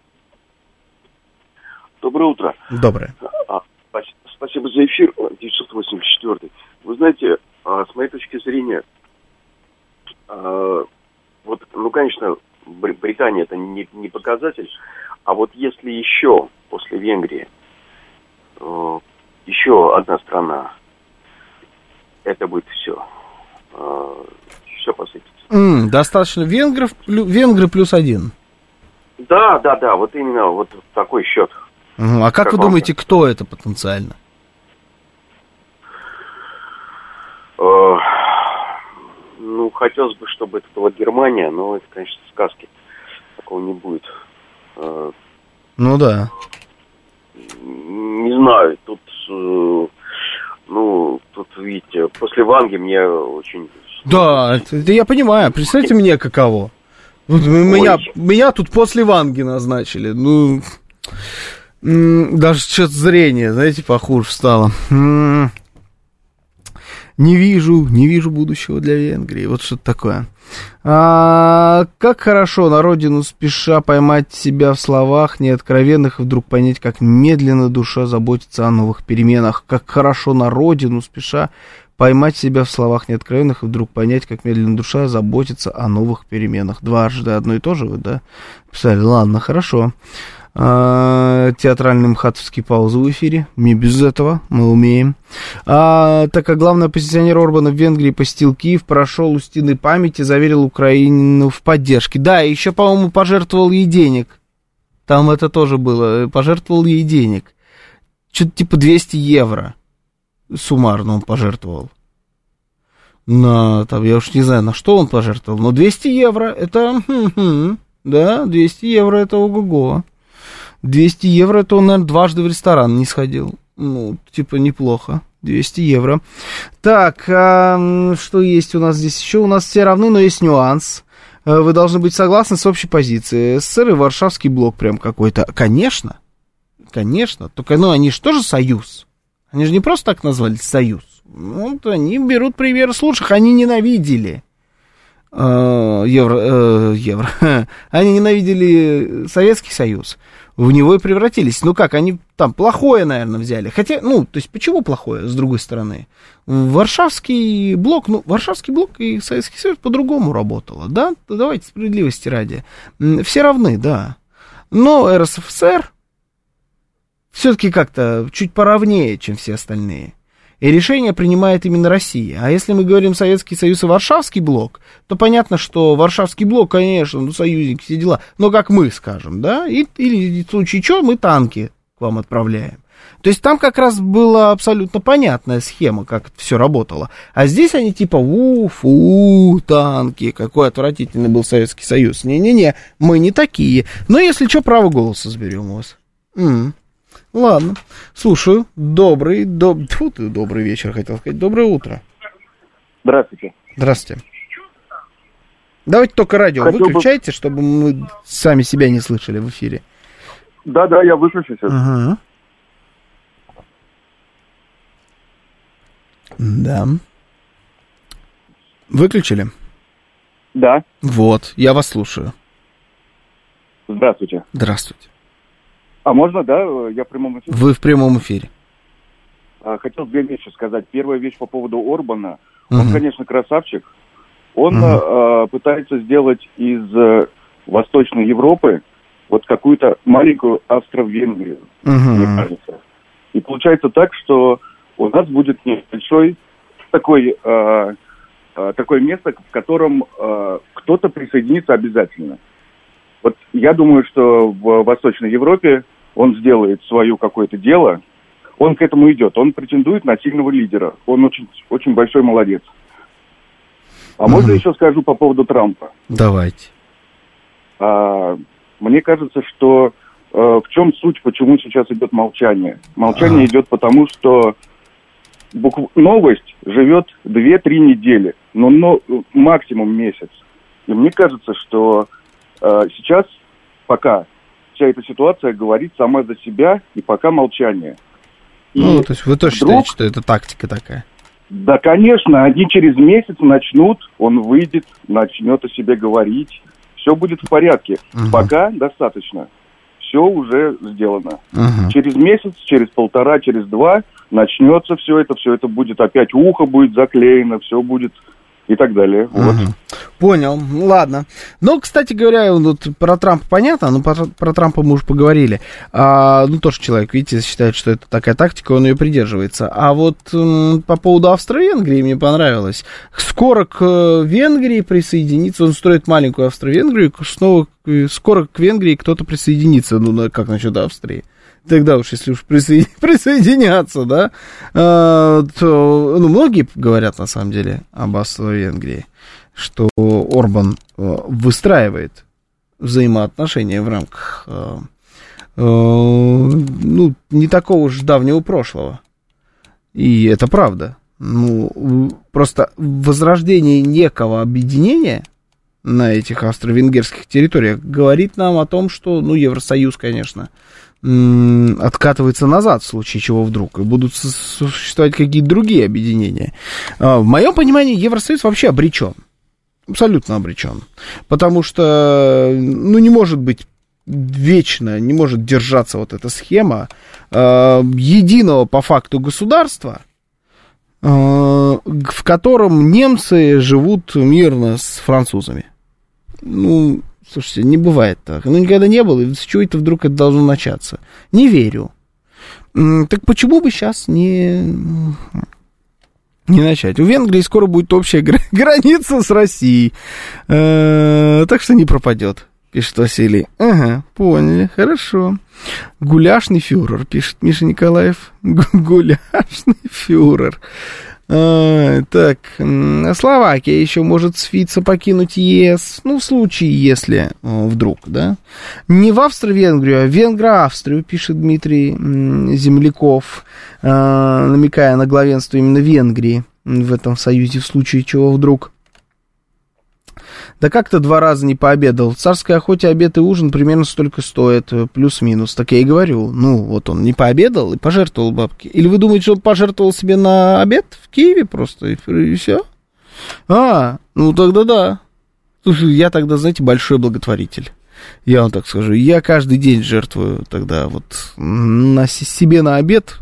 Доброе утро. Доброе. А, спасибо за эфир, девятьсот восемьдесят четвёртый. Вы знаете, с моей точки зрения, вот, ну, конечно, Британия это не, не показатель, а вот если еще после Венгрии еще одна страна, это будет все. Все посыпется. Mm, достаточно венгров, венгры плюс один. Да, да, да, вот именно вот такой счет. Uh-huh. А как, как вы вам думаете, кто это потенциально? Uh, ну, хотелось бы, чтобы это была Германия, но это, конечно, сказки. Такого не будет. Uh, ну да. Не знаю, тут, uh, ну, тут, видите, после Ванги мне очень... Да, это, это я понимаю. Представьте мне каково. Вот, меня, меня тут после Ванги назначили. Ну, даже что-то зрение, знаете, похуже стало. Не вижу, не вижу будущего для Венгрии. Вот что-то такое. А, как хорошо на родину спеша поймать себя в словах неоткровенных и вдруг понять, как медленно душа заботится о новых переменах. Как хорошо на родину спеша поймать себя в словах неоткровенных и вдруг понять, как медленно душа заботится о новых переменах. Дважды одно и то же вы, да, писали? Ладно, хорошо. А, театральные мхатовские паузы в эфире. Не без этого, мы умеем. А, так как главный оппозиционер Орбана в Венгрии посетил Киев, прошел у стены памяти, заверил Украину в поддержке. Да, и еще, по-моему, пожертвовал ей денег. Там это тоже было. Пожертвовал ей денег. Что-то типа двести евро. Суммарно он пожертвовал. На, там, я уж не знаю, на что он пожертвовал, но двести евро, это, да, двести евро, это ого-го. двести евро, это он, наверное, дважды в ресторан не сходил. Ну, типа, неплохо. двести евро. Так, а, что есть у нас здесь еще? У нас все равны, но есть нюанс. Вы должны быть согласны с общей позицией. СССР и Варшавский блок прям какой-то. Конечно, конечно. Только, ну, они же тоже союз. Они же не просто так назвали союз. Вот они берут пример с лучших. Они ненавидели э, евро, э, евро. Они ненавидели Советский Союз. В него и превратились. Ну как, они там плохое, наверное, взяли. Хотя, ну, то есть, почему плохое, с другой стороны? Варшавский блок, ну, Варшавский блок и Советский Союз по-другому работало, да? Давайте справедливости ради. Все равны, да. Но эр эс эф эс эр все-таки как-то чуть поровнее, чем все остальные. И решение принимает именно Россия. А если мы говорим Советский Союз и Варшавский блок, то понятно, что Варшавский блок, конечно, ну, союзники, все дела, но как мы скажем, да, и, или в случае чего мы танки к вам отправляем. То есть там как раз была абсолютно понятная схема, как это все работало. А здесь они типа, у-фу, танки, какой отвратительный был Советский Союз. Не-не-не, мы не такие. Но если что, право голоса сберем у вас. М-м. Ладно, слушаю. Добрый, доб... Фу, ты, добрый вечер, хотел сказать. Доброе утро. Здравствуйте. Здравствуйте. Давайте только радио Хотел выключайте, бы... чтобы мы сами себя не слышали в эфире. Да-да, я выключу сейчас. Ага. Да. Выключили? Да. Вот, я вас слушаю. Здравствуйте. Здравствуйте. А можно, да, я в прямом эфире? Вы в прямом эфире. Хотел две вещи сказать. Первая вещь по поводу Орбана. Угу. Он, конечно, красавчик. Он угу. э, пытается сделать из э, Восточной Европы вот какую-то маленькую Австро-Венгрию, угу. мне кажется. И получается так, что у нас будет небольшой такой, э, э, такое место, в котором э, кто-то присоединится обязательно. Вот я думаю, что в Восточной Европе он сделает свое какое-то дело, он к этому идет, он претендует на сильного лидера, он очень, очень большой молодец. А угу. можно еще скажу по поводу Трампа? Давайте. А, мне кажется, что а, в чем суть, почему сейчас идет молчание? Молчание а. идет потому, что букв... новость живет две-три недели, но, но максимум месяц. И мне кажется, что а, сейчас пока вся эта ситуация говорит сама за себя, и пока молчание. И ну, то есть вы тоже вдруг... считаете, что это тактика такая? Да, конечно, они через месяц начнут, он выйдет, начнет о себе говорить, все будет в порядке. Угу. Пока достаточно, все уже сделано. Угу. Через месяц, через полтора, через два начнется все это, все это будет опять, ухо будет заклеено, все будет и так далее. Угу. Вот. Понял, ладно. Ну, кстати говоря, вот про Трампа понятно, но про, про Трампа мы уже поговорили. А, ну, тоже человек, видите, считает, что это такая тактика, он ее придерживается. А вот м, по поводу Австро-Венгрии мне понравилось. Скоро к Венгрии присоединится, он строит маленькую Австро-Венгрию, снова скоро к Венгрии кто-то присоединится. Ну, как насчет Австрии? Тогда уж, если уж присоедин... присоединяться, да, а, то, ну, многие говорят, на самом деле, об Австро-Венгрии, что Орбан а, выстраивает взаимоотношения в рамках, а, а, ну, не такого уж давнего прошлого. И это правда. Ну, просто возрождение некого объединения на этих австро-венгерских территориях говорит нам о том, что, ну, Евросоюз, конечно, откатывается назад в случае чего вдруг, и будут существовать какие-то другие объединения. В моем понимании Евросоюз вообще обречен, абсолютно обречен, потому что, ну, не может быть вечно, не может держаться вот эта схема единого по факту государства, в котором немцы живут мирно с французами. Ну, слушайте, не бывает так. Ну, никогда не было, и с чего это вдруг это должно начаться? Не верю. Так почему бы сейчас не, не начать? У Венгрии скоро будет общая граница с Россией. Э-э, так что не пропадет, пишет Василий. Ага, поняли, хорошо. Гуляшный фюрер, пишет Миша Николаев. Гуляшный фюрер. А, так, Словакия еще может с Фицо покинуть ЕС, ну, в случае, если вдруг, да. Не в Австро-Венгрию, а в Венгро-Австрию, пишет Дмитрий Земляков, а, намекая на главенство именно Венгрии в этом союзе, в случае чего вдруг. Да как ты два раза не пообедал? В царской охоте обед и ужин примерно столько стоит, плюс-минус. Так я и говорю, ну, вот он не пообедал и пожертвовал бабки. Или вы думаете, что он пожертвовал себе на обед в Киеве просто, и, и все? А, ну тогда да. Слушай, я тогда, знаете, большой благотворитель. Я вам так скажу, я каждый день жертвую тогда вот на себе на обед.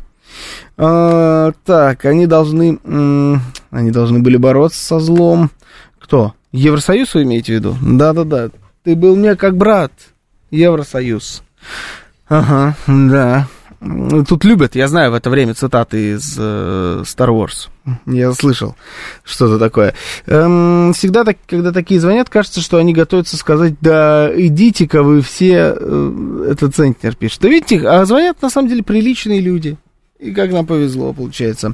А, так, они должны, м- они должны были бороться со злом. Кто? Евросоюз вы имеете в виду? Да-да-да. Ты был мне как брат. Евросоюз. Ага, да. Тут любят, я знаю, в это время цитаты из э, Star Wars. Я слышал что-то такое. Эм, всегда, так, когда такие звонят, кажется, что они готовятся сказать: да идите-ка вы все, э, это Центнер пишет. Да видите, а звонят на самом деле приличные люди. И как нам повезло, получается.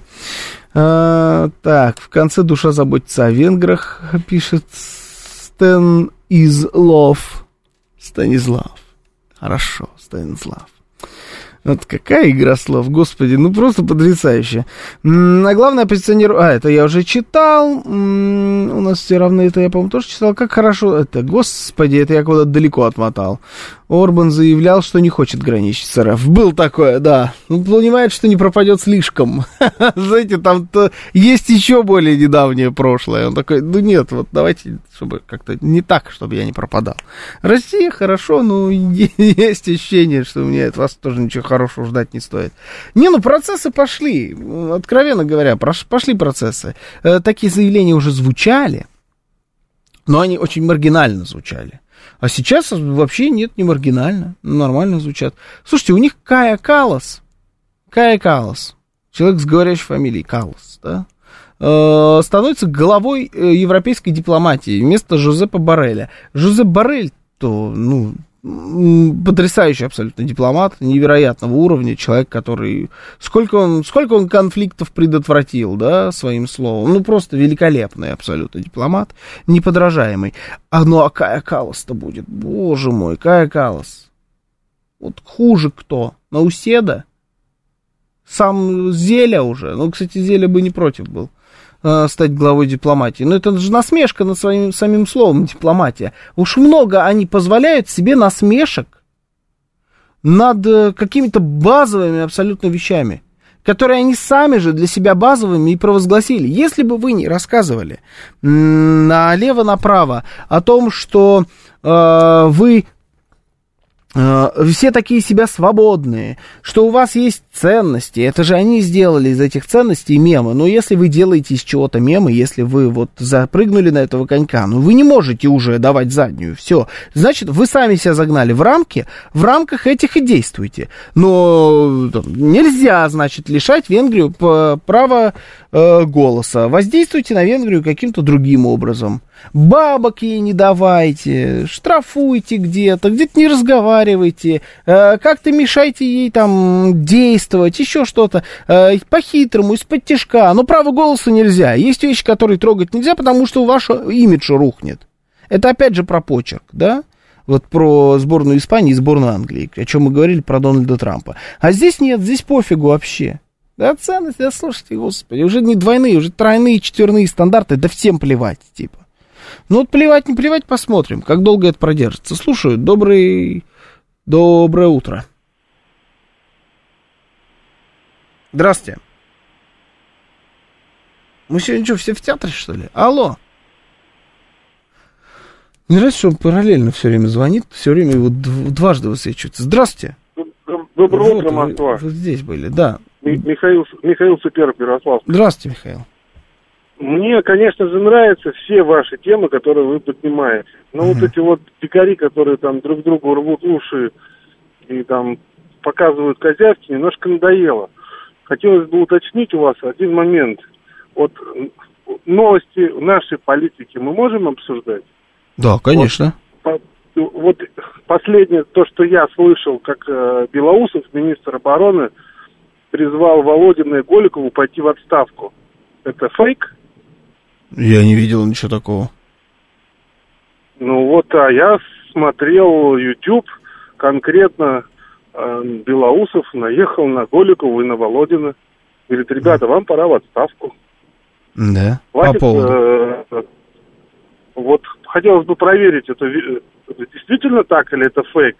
А, так, в конце душа заботится о венграх, пишет Стэн из Лов. Станислав. Хорошо, Станислав. Вот какая игра слов, господи, ну просто потрясающе. А главное, оппозиционер... А, это я уже читал. У нас все равно это я, по-моему, тоже читал. Как хорошо... Это, господи, это я куда-то далеко отмотал. Орбан заявлял, что не хочет граничить с РФ. Был такое, да. Он понимает, что не пропадет слишком. Знаете, там-то есть еще более недавнее прошлое. Он такой, ну нет, вот давайте, чтобы как-то не так, чтобы я не пропадал. Россия хорошо, но есть ощущение, что мне от вас тоже ничего хорошего ждать не стоит. Не, ну процессы пошли. Откровенно говоря, пошли процессы. Такие заявления уже звучали, но они очень маргинально звучали. А сейчас вообще нет, не маргинально, нормально звучат. Слушайте, у них Кая Каллас, Кая Каллас, человек с говорящей фамилией Каллас, да, э, становится главой европейской дипломатии вместо Жозепа Борреля. Жозеп Боррель, то, ну, потрясающий абсолютно дипломат, невероятного уровня, человек, который... Сколько он, сколько он конфликтов предотвратил, да, своим словом. Ну, просто великолепный абсолютно дипломат, неподражаемый. А ну, а Кая Каллас-то будет, боже мой, Кая Каллас. Вот хуже кто? Науседа? Сам Зеля уже. Ну, кстати, Зеля бы не против был стать главой дипломатии. Но это же насмешка над своим самим словом дипломатия. Уж много они позволяют себе насмешек над какими-то базовыми абсолютно вещами, которые они сами же для себя базовыми и провозгласили. Если бы вы не рассказывали налево-направо о том, что э, вы все такие себя свободные, что у вас есть ценности, это же они сделали из этих ценностей мемы. Но если вы делаете из чего-то мемы, если вы вот запрыгнули на этого конька, ну вы не можете уже давать заднюю, все. Значит, вы сами себя загнали в рамки, в рамках этих и действуйте. Но там, нельзя, значит, лишать Венгрию права э, голоса. Воздействуйте на Венгрию каким-то другим образом. Бабок ей не давайте, штрафуйте где-то, где-то не разговаривайте, э, как-то мешайте ей там действовать, еще что-то, э, по-хитрому, из-под тишка. Но право голоса нельзя. Есть вещи, которые трогать нельзя, потому что ваш имидж рухнет. Это опять же про почерк, да? Вот про сборную Испании и сборную Англии, о чем мы говорили про Дональда Трампа. А здесь нет, здесь пофигу вообще. Да, ценности, да, слушайте, господи, уже не двойные, уже тройные, четверные стандарты, да всем плевать, типа. Ну вот плевать, не плевать, посмотрим, как долго это продержится. Слушаю, добрый, доброе утро. Здравствуйте. Мы сегодня что, все в театре, что ли? Алло. Мне нравится, что он параллельно все время звонит, все время его дважды высвечивается. Здравствуйте. Доброе вот, утро, Москва. Вы, вы здесь были, да. Михаил, Михаил Суперов, Ярослав. Здравствуйте, Михаил. Мне, конечно же, нравятся все ваши темы, которые вы поднимаете. Но uh-huh. вот эти вот дикари, которые там друг другу рвут уши и там показывают козявки, немножко надоело. Хотелось бы уточнить у вас один момент. Вот новости нашей политики мы можем обсуждать? Да, конечно. Вот, вот последнее, то, что я слышал, как э, Белоусов, министр обороны, призвал Володина и Голикову пойти в отставку. Это фейк? Я не видел ничего такого. Ну вот, а я смотрел YouTube, конкретно э, Белоусов наехал на Голикову и на Володина. Говорит, ребята, вам пора в отставку. Да, Хватит, по поводу. Э, Вот хотелось бы проверить, это, это действительно так или это фейк?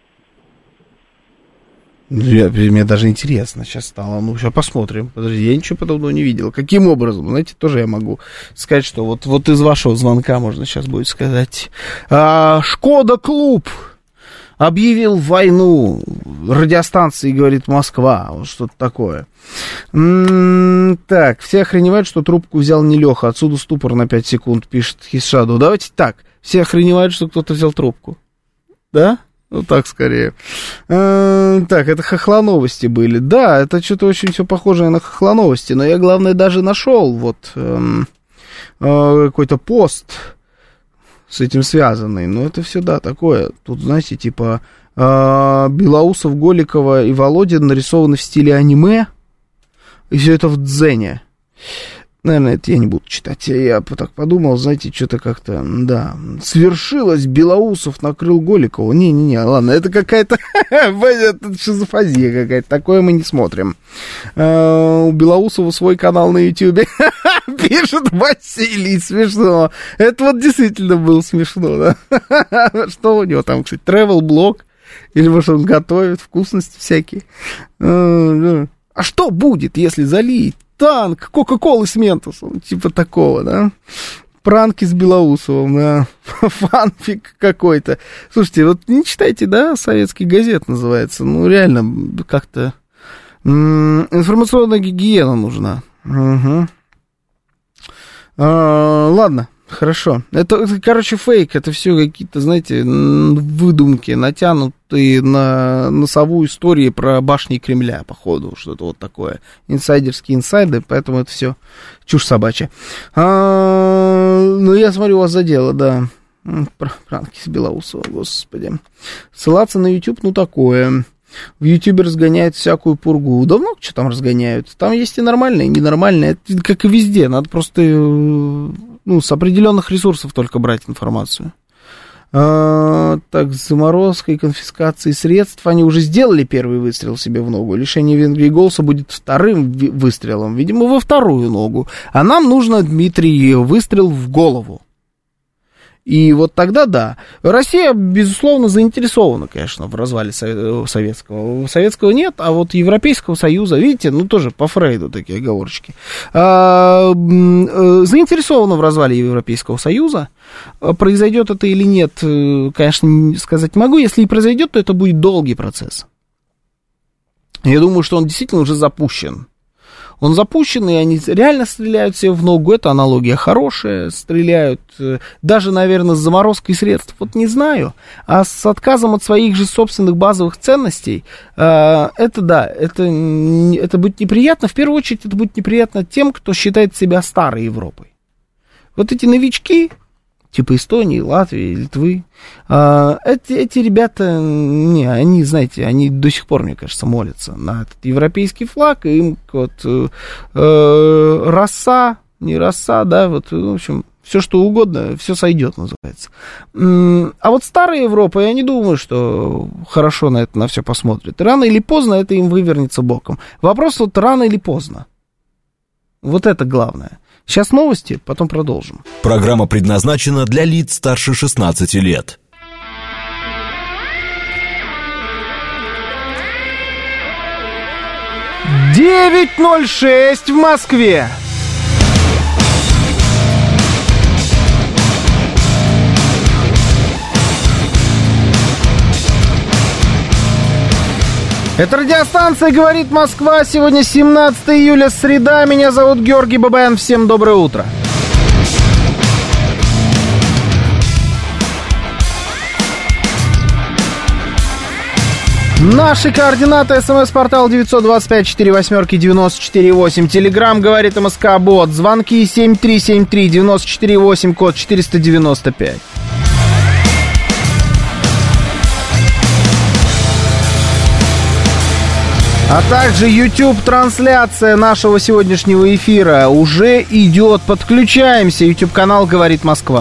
Я, мне даже интересно сейчас стало. Ну, сейчас посмотрим. Подожди, я ничего подобного не видел. Каким образом? Знаете, тоже я могу сказать, что вот, вот из вашего звонка можно сейчас будет сказать. А, Шкода Клуб объявил войну радиостанции, говорит, Москва. Вот что-то такое. М-м, так, все охреневают, что трубку взял не Леха. Отсюда ступор на пять секунд, пишет Хисшаду. Давайте так. Все охреневают, что кто-то взял трубку. Да? Ну, так скорее. Э, так, это хохлоновости были. Да, это что-то очень все похожее на хохлоновости. Но я, главное, даже нашел вот э, э, какой-то пост с этим связанный. Но это все, да, такое. Тут, знаете, типа э, Белоусов, Голикова и Володин нарисованы в стиле аниме. И все это в дзене. Наверное, это я не буду читать. Я так подумал, знаете, что-то как-то, да, свершилось, Белоусов накрыл Голикова. Не-не-не, ладно, это какая-то шизофазия какая-то, такое мы не смотрим. У Белоусова свой канал на Ютьюбе, пишет Василий, смешно. Это вот действительно было смешно, да. Что у него там, кстати, travel-блог, или может он готовит вкусности всякие. А что будет, если залить танк Кока-Колы с Ментосом, типа такого, да? Пранки с Белоусовым, да? Фанфик какой-то. Слушайте, вот не читайте, да, «Советский газет» называется. Ну, реально, как-то м- информационная гигиена нужна. Угу. А, ладно. Хорошо. Это, это, короче, фейк. Это все какие-то, знаете, выдумки, натянутые на носовую историю про башни Кремля, походу, что-то вот такое. Инсайдерские инсайды, поэтому это все чушь собачья. А, ну, я смотрю, у вас задело, да. Пранки с Белоусова, господи. Ссылаться на YouTube, ну, такое. В Ютубе разгоняют всякую пургу. Да много что там разгоняют. Там есть и нормальное, и ненормальное. Это как и везде. Надо просто... Ну, с определенных ресурсов только брать информацию. А, так, с заморозкой и конфискацией средств они уже сделали первый выстрел себе в ногу. Лишение Венгрии голоса будет вторым ви- выстрелом, видимо, во вторую ногу. А нам нужно, Дмитрий, выстрел в голову. И вот тогда да. Россия, безусловно, заинтересована, конечно, в развале советского. Советского нет, а вот Европейского Союза, видите, ну тоже по Фрейду такие оговорочки. А, заинтересована в развале Европейского Союза. Произойдет это или нет, конечно, сказать не могу. Если и произойдет, то это будет долгий процесс. Я думаю, что он действительно уже запущен. Он запущен, и они реально стреляют себе в ногу. Это аналогия хорошая. Стреляют даже, наверное, с заморозкой средств. Вот не знаю. А с отказом от своих же собственных базовых ценностей, э, это да, это, это будет неприятно. В первую очередь, это будет неприятно тем, кто считает себя старой Европой. Вот эти новички, типа Эстонии, Латвии, Литвы, э, эти, эти ребята, не, они, знаете, они до сих пор, мне кажется, молятся на этот европейский флаг, и им вот э, э, роса, не роса, да, вот, в общем, все что угодно, все сойдет, называется. А вот старая Европа, я не думаю, что хорошо на это, на все посмотрит. Рано или поздно это им вывернется боком. Вопрос вот рано или поздно. Вот это главное. Сейчас новости, потом продолжим. Программа предназначена для лиц старше шестнадцати лет. девять ноль шесть в Москве. Это радиостанция «Говорит Москва». Сегодня семнадцатое июля, среда. Меня зовут Георгий Бабаян. Всем доброе утро. Наши координаты. СМС-портал девять два пять четыре восемь девяносто четыре восемь. Телеграм «Говорит МСК Бот». Звонки семь три семь три девяносто четыре восемь, код четыреста девяносто пять. А также YouTube-трансляция нашего сегодняшнего эфира уже идет. Подключаемся. YouTube-канал «Говорит Москва».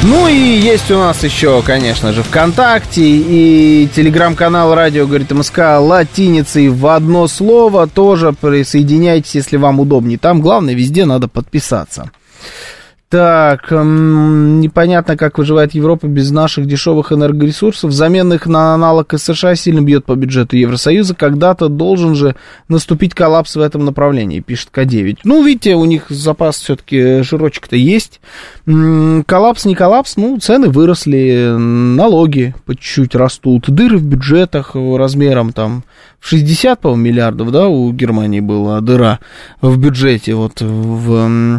Ну и есть у нас еще, конечно же, ВКонтакте и телеграм-канал «Радио говорит МСК» латиницей в одно слово. Тоже присоединяйтесь, если вам удобнее. Там, главное, везде надо подписаться. Так, эм, непонятно, как выживает Европа без наших дешевых энергоресурсов. Заменных на аналог США сильно бьет по бюджету Евросоюза. Когда-то должен же наступить коллапс в этом направлении, пишет К девять. Ну, видите, у них запас все-таки жирочек-то есть. М-м, коллапс, не коллапс, ну, цены выросли, налоги по чуть-чуть растут. Дыры в бюджетах размером там в шестьдесят, по-моему, миллиардов, да, у Германии была дыра в бюджете, вот в...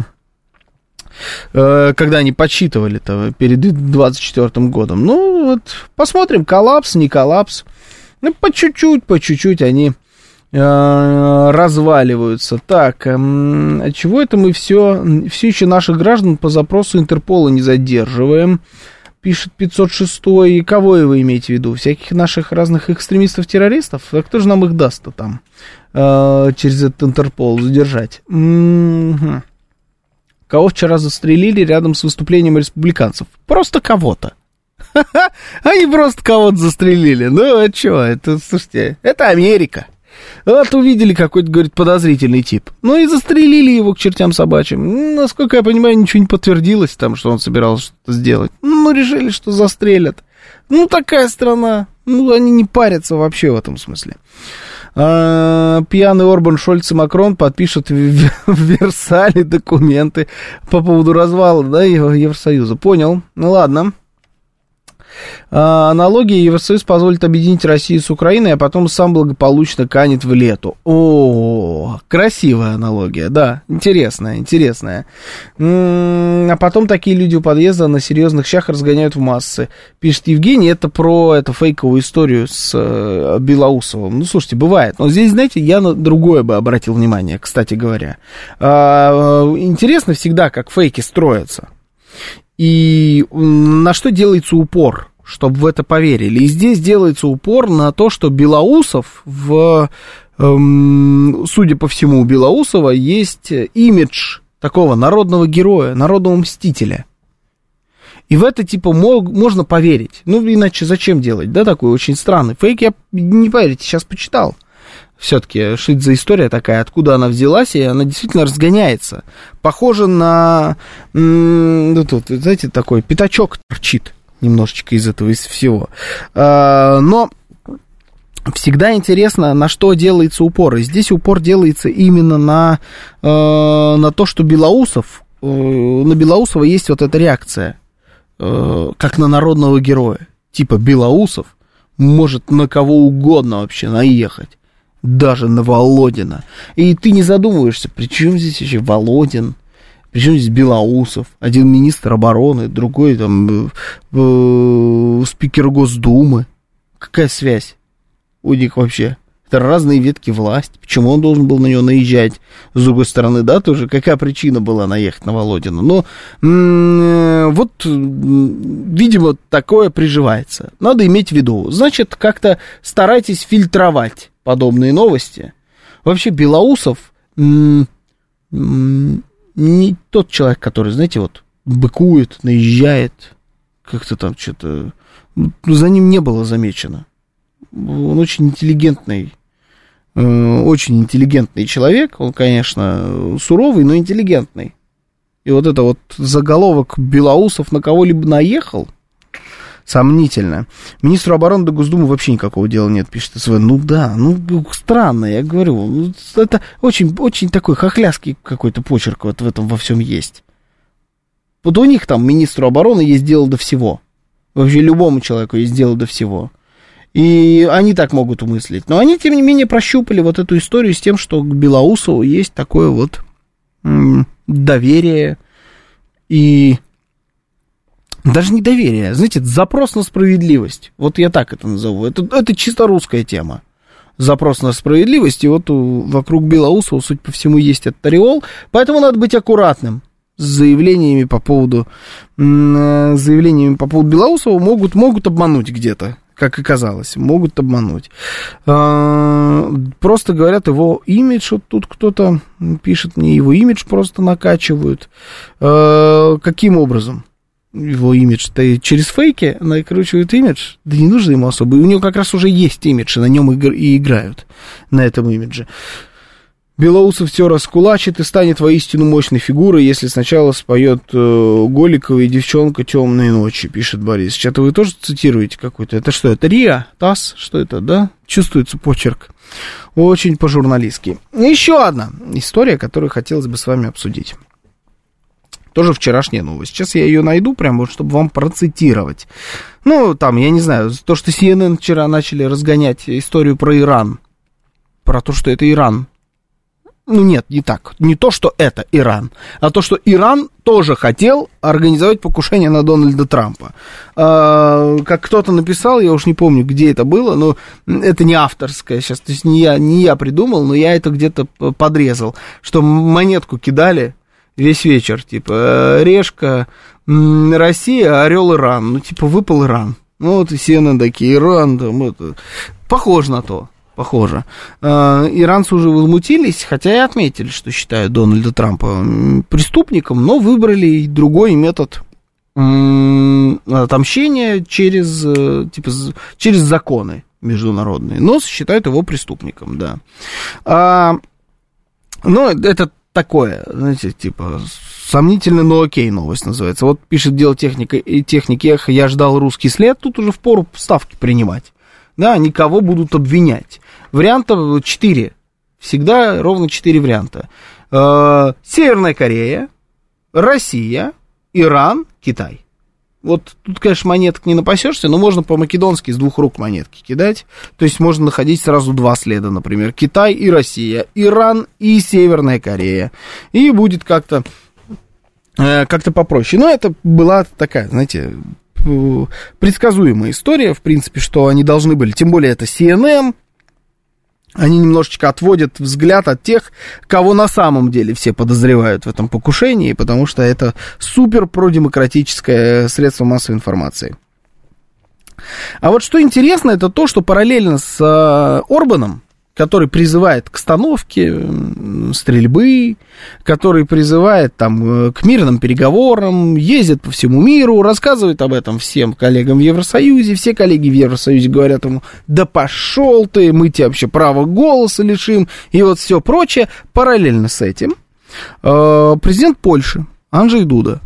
когда они подсчитывали-то перед двадцать четвёртым годом. Ну, вот, посмотрим, коллапс, не коллапс. Ну, по чуть-чуть, по чуть-чуть они э, разваливаются. Так, э, от чего это мы все, все еще наших граждан по запросу Интерпола не задерживаем? Пишет пятьсот шестой. И кого вы имеете в виду? Всяких наших разных экстремистов-террористов? А кто же нам их даст-то там э, через этот Интерпол задержать? М-м-м. Кого вчера застрелили рядом с выступлением республиканцев? Просто кого-то. Они просто кого-то застрелили. Ну, а что? Это, слушайте, это Америка. Вот увидели какой-то, говорит, подозрительный тип. Ну и застрелили его к чертям собачьим. Ну, насколько я понимаю, ничего не подтвердилось там, что он собирался что-то сделать. Ну, решили, что застрелят. Ну, такая страна. Ну, они не парятся вообще в этом смысле. А, пьяный Орбан, Шольц и Макрон подпишут в, в Версале документы по поводу развала, да, Евросоюза. Понял. Ну, ладно. А, аналогия: Евросоюз позволит объединить Россию с Украиной, а потом сам благополучно канет в лету. О, красивая аналогия, да, интересная, интересная. М-м, а потом такие люди у подъезда на серьезных щах разгоняют в массы. Пишет Евгений, это про эту фейковую историю с э, Белоусовым. Ну, слушайте, бывает. Но здесь, знаете, я на другое бы обратил внимание, кстати говоря. А, интересно всегда, как фейки строятся. И на что делается упор, чтобы в это поверили. И здесь делается упор на то, что Белоусов, в, эм, судя по всему, у Белоусова есть имидж такого народного героя, народного мстителя. И в это, типа, мог, можно поверить. Ну, иначе зачем делать, да, такой очень странный фейк. Я, не поверите, сейчас почитал. Все-таки, что это за история такая, откуда она взялась, и она действительно разгоняется. Похоже на, ну, тут, знаете, такой пятачок торчит немножечко из этого, из всего. А, но всегда интересно, на что делается упор. И здесь упор делается именно на, на то, что Белоусов, на Белоусова есть вот эта реакция, как на народного героя. Типа Белоусов может на кого угодно вообще наехать. Даже на Володина. И ты не задумываешься, при чем здесь вообще Володин, при чем здесь Белоусов, один министр обороны, другой там э, спикер Госдумы. Какая связь у них вообще? Это разные ветки власти. Почему он должен был на него наезжать? С другой стороны, да, тоже какая причина была наехать на Володина? Но м- вот, видимо, такое приживается. Надо иметь в виду. Значит, как-то старайтесь фильтровать подобные новости. Вообще Белоусов м- м- не тот человек, который, знаете, вот быкует, наезжает, как-то там что-то... За ним не было замечено. Он очень интеллигентный, очень интеллигентный человек. Он, конечно, суровый, но интеллигентный. И вот это вот заголовок «Белоусов на кого-либо наехал» сомнительно. Министру обороны до Госдумы вообще никакого дела нет, пишет СВ. Ну да, ну странно, я говорю. Это очень, очень такой хохляский какой-то почерк вот в этом во всем есть. Вот у них там министру обороны есть дело до всего. Вообще любому человеку есть дело до всего. И они так могут умыслить. Но они, тем не менее, прощупали вот эту историю с тем, что к Белоусову есть такое вот м- доверие и... Даже не доверие, знаете, запрос на справедливость. Вот я так это назову. Это, это чисто русская тема. Запрос на справедливость. И вот у, вокруг Белоусова, судя по всему, есть этот ореол. Поэтому надо быть аккуратным с заявлениями по поводу... М- заявлениями по поводу Белоусова могут, могут обмануть где-то. Как оказалось, могут обмануть. А, просто говорят, его имидж, вот тут кто-то пишет мне, его имидж просто накачивают. А, каким образом? его имидж, да и через фейки накручивают имидж, да не нужно ему особо, и у него как раз уже есть имидж, и на нем и играют, на этом имидже. Белоусов все раскулачит и станет воистину мощной фигурой, если сначала споет э, Голикова и девчонка «Темные ночи», пишет Борис. Это вы тоже цитируете какой-то? Это что, это РИА? ТАСС? Что это, да? Чувствуется почерк. Очень по-журналистски. Еще одна история, которую хотелось бы с вами обсудить. Тоже вчерашняя новость. Сейчас я ее найду, прямо вот, чтобы вам процитировать. Ну, там, я не знаю, то, что си эн эн вчера начали разгонять историю про Иран. Про то, что это Иран. Ну, нет, не так. Не то, что это Иран, а то, что Иран тоже хотел организовать покушение на Дональда Трампа. А, как кто-то написал, я уж не помню, где это было, но это не авторское сейчас, то есть не я, не я придумал, но я это где-то подрезал, что монетку кидали весь вечер, типа, решка, Россия, орел Иран, ну, типа, выпал Иран. Ну, вот и си эн эн такие, Иран, там, это, похоже на то. Похоже. Иранцы уже возмутились, хотя и отметили, что считают Дональда Трампа преступником, но выбрали другой метод отомщения через, типа, через законы международные, но считают его преступником, да. А, но это такое, знаете, типа, сомнительно, но окей, новость называется. Вот пишет дело техника и техники, эх, я ждал русский след, тут уже впору ставки принимать. Да, никого будут обвинять. Вариантов четыре. Всегда ровно четыре варианта. Э, Северная Корея, Россия, Иран, Китай. Вот тут, конечно, монеток не напасешься, но можно по-македонски с двух рук монетки кидать. То есть можно находить сразу два следа, например, Китай и Россия, Иран и Северная Корея. И будет как-то, э, как-то попроще. Но это была такая, знаете, предсказуемая история, в принципе, что они должны были, тем более это си эн эн, они немножечко отводят взгляд от тех, кого на самом деле все подозревают в этом покушении, потому что это супер продемократическое средство массовой информации. А вот что интересно, это то, что параллельно с э, Орбаном, который призывает к остановке стрельбы, который призывает там к мирным переговорам, ездит по всему миру, рассказывает об этом всем коллегам в Евросоюзе, все коллеги в Евросоюзе говорят ему, да пошел ты, мы тебе вообще права голоса лишим, и вот все прочее. Параллельно с этим президент Польши Анджей Дуда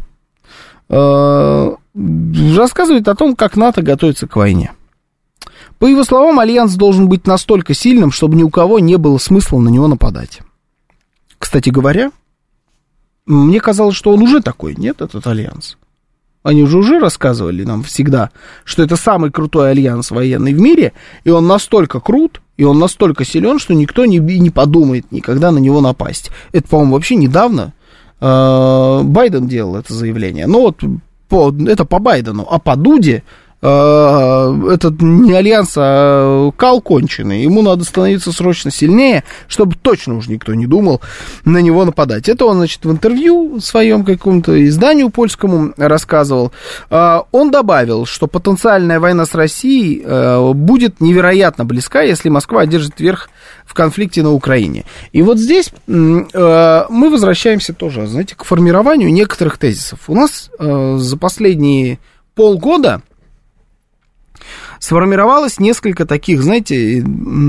рассказывает о том, как НАТО готовится к войне. По его словам, альянс должен быть настолько сильным, чтобы ни у кого не было смысла на него нападать. Кстати говоря, мне казалось, что он уже такой, нет, этот альянс? Они уже уже рассказывали нам всегда, что это самый крутой альянс военный в мире, и он настолько крут, и он настолько силен, что никто не, не подумает никогда на него напасть. Это, по-моему, вообще недавно э, Байден делал это заявление. Но вот по, это по Байдену, а по Дуде этот не альянс, а кал конченый. Ему надо становиться срочно сильнее, чтобы точно уж никто не думал на него нападать. Это он, значит, в интервью своем какому-то изданию польскому рассказывал. Он добавил, что потенциальная война с Россией будет невероятно близка, если Москва одержит верх в конфликте на Украине. И вот здесь мы возвращаемся тоже, знаете, к формированию некоторых тезисов. У нас за последние полгода сформировалось несколько таких, знаете,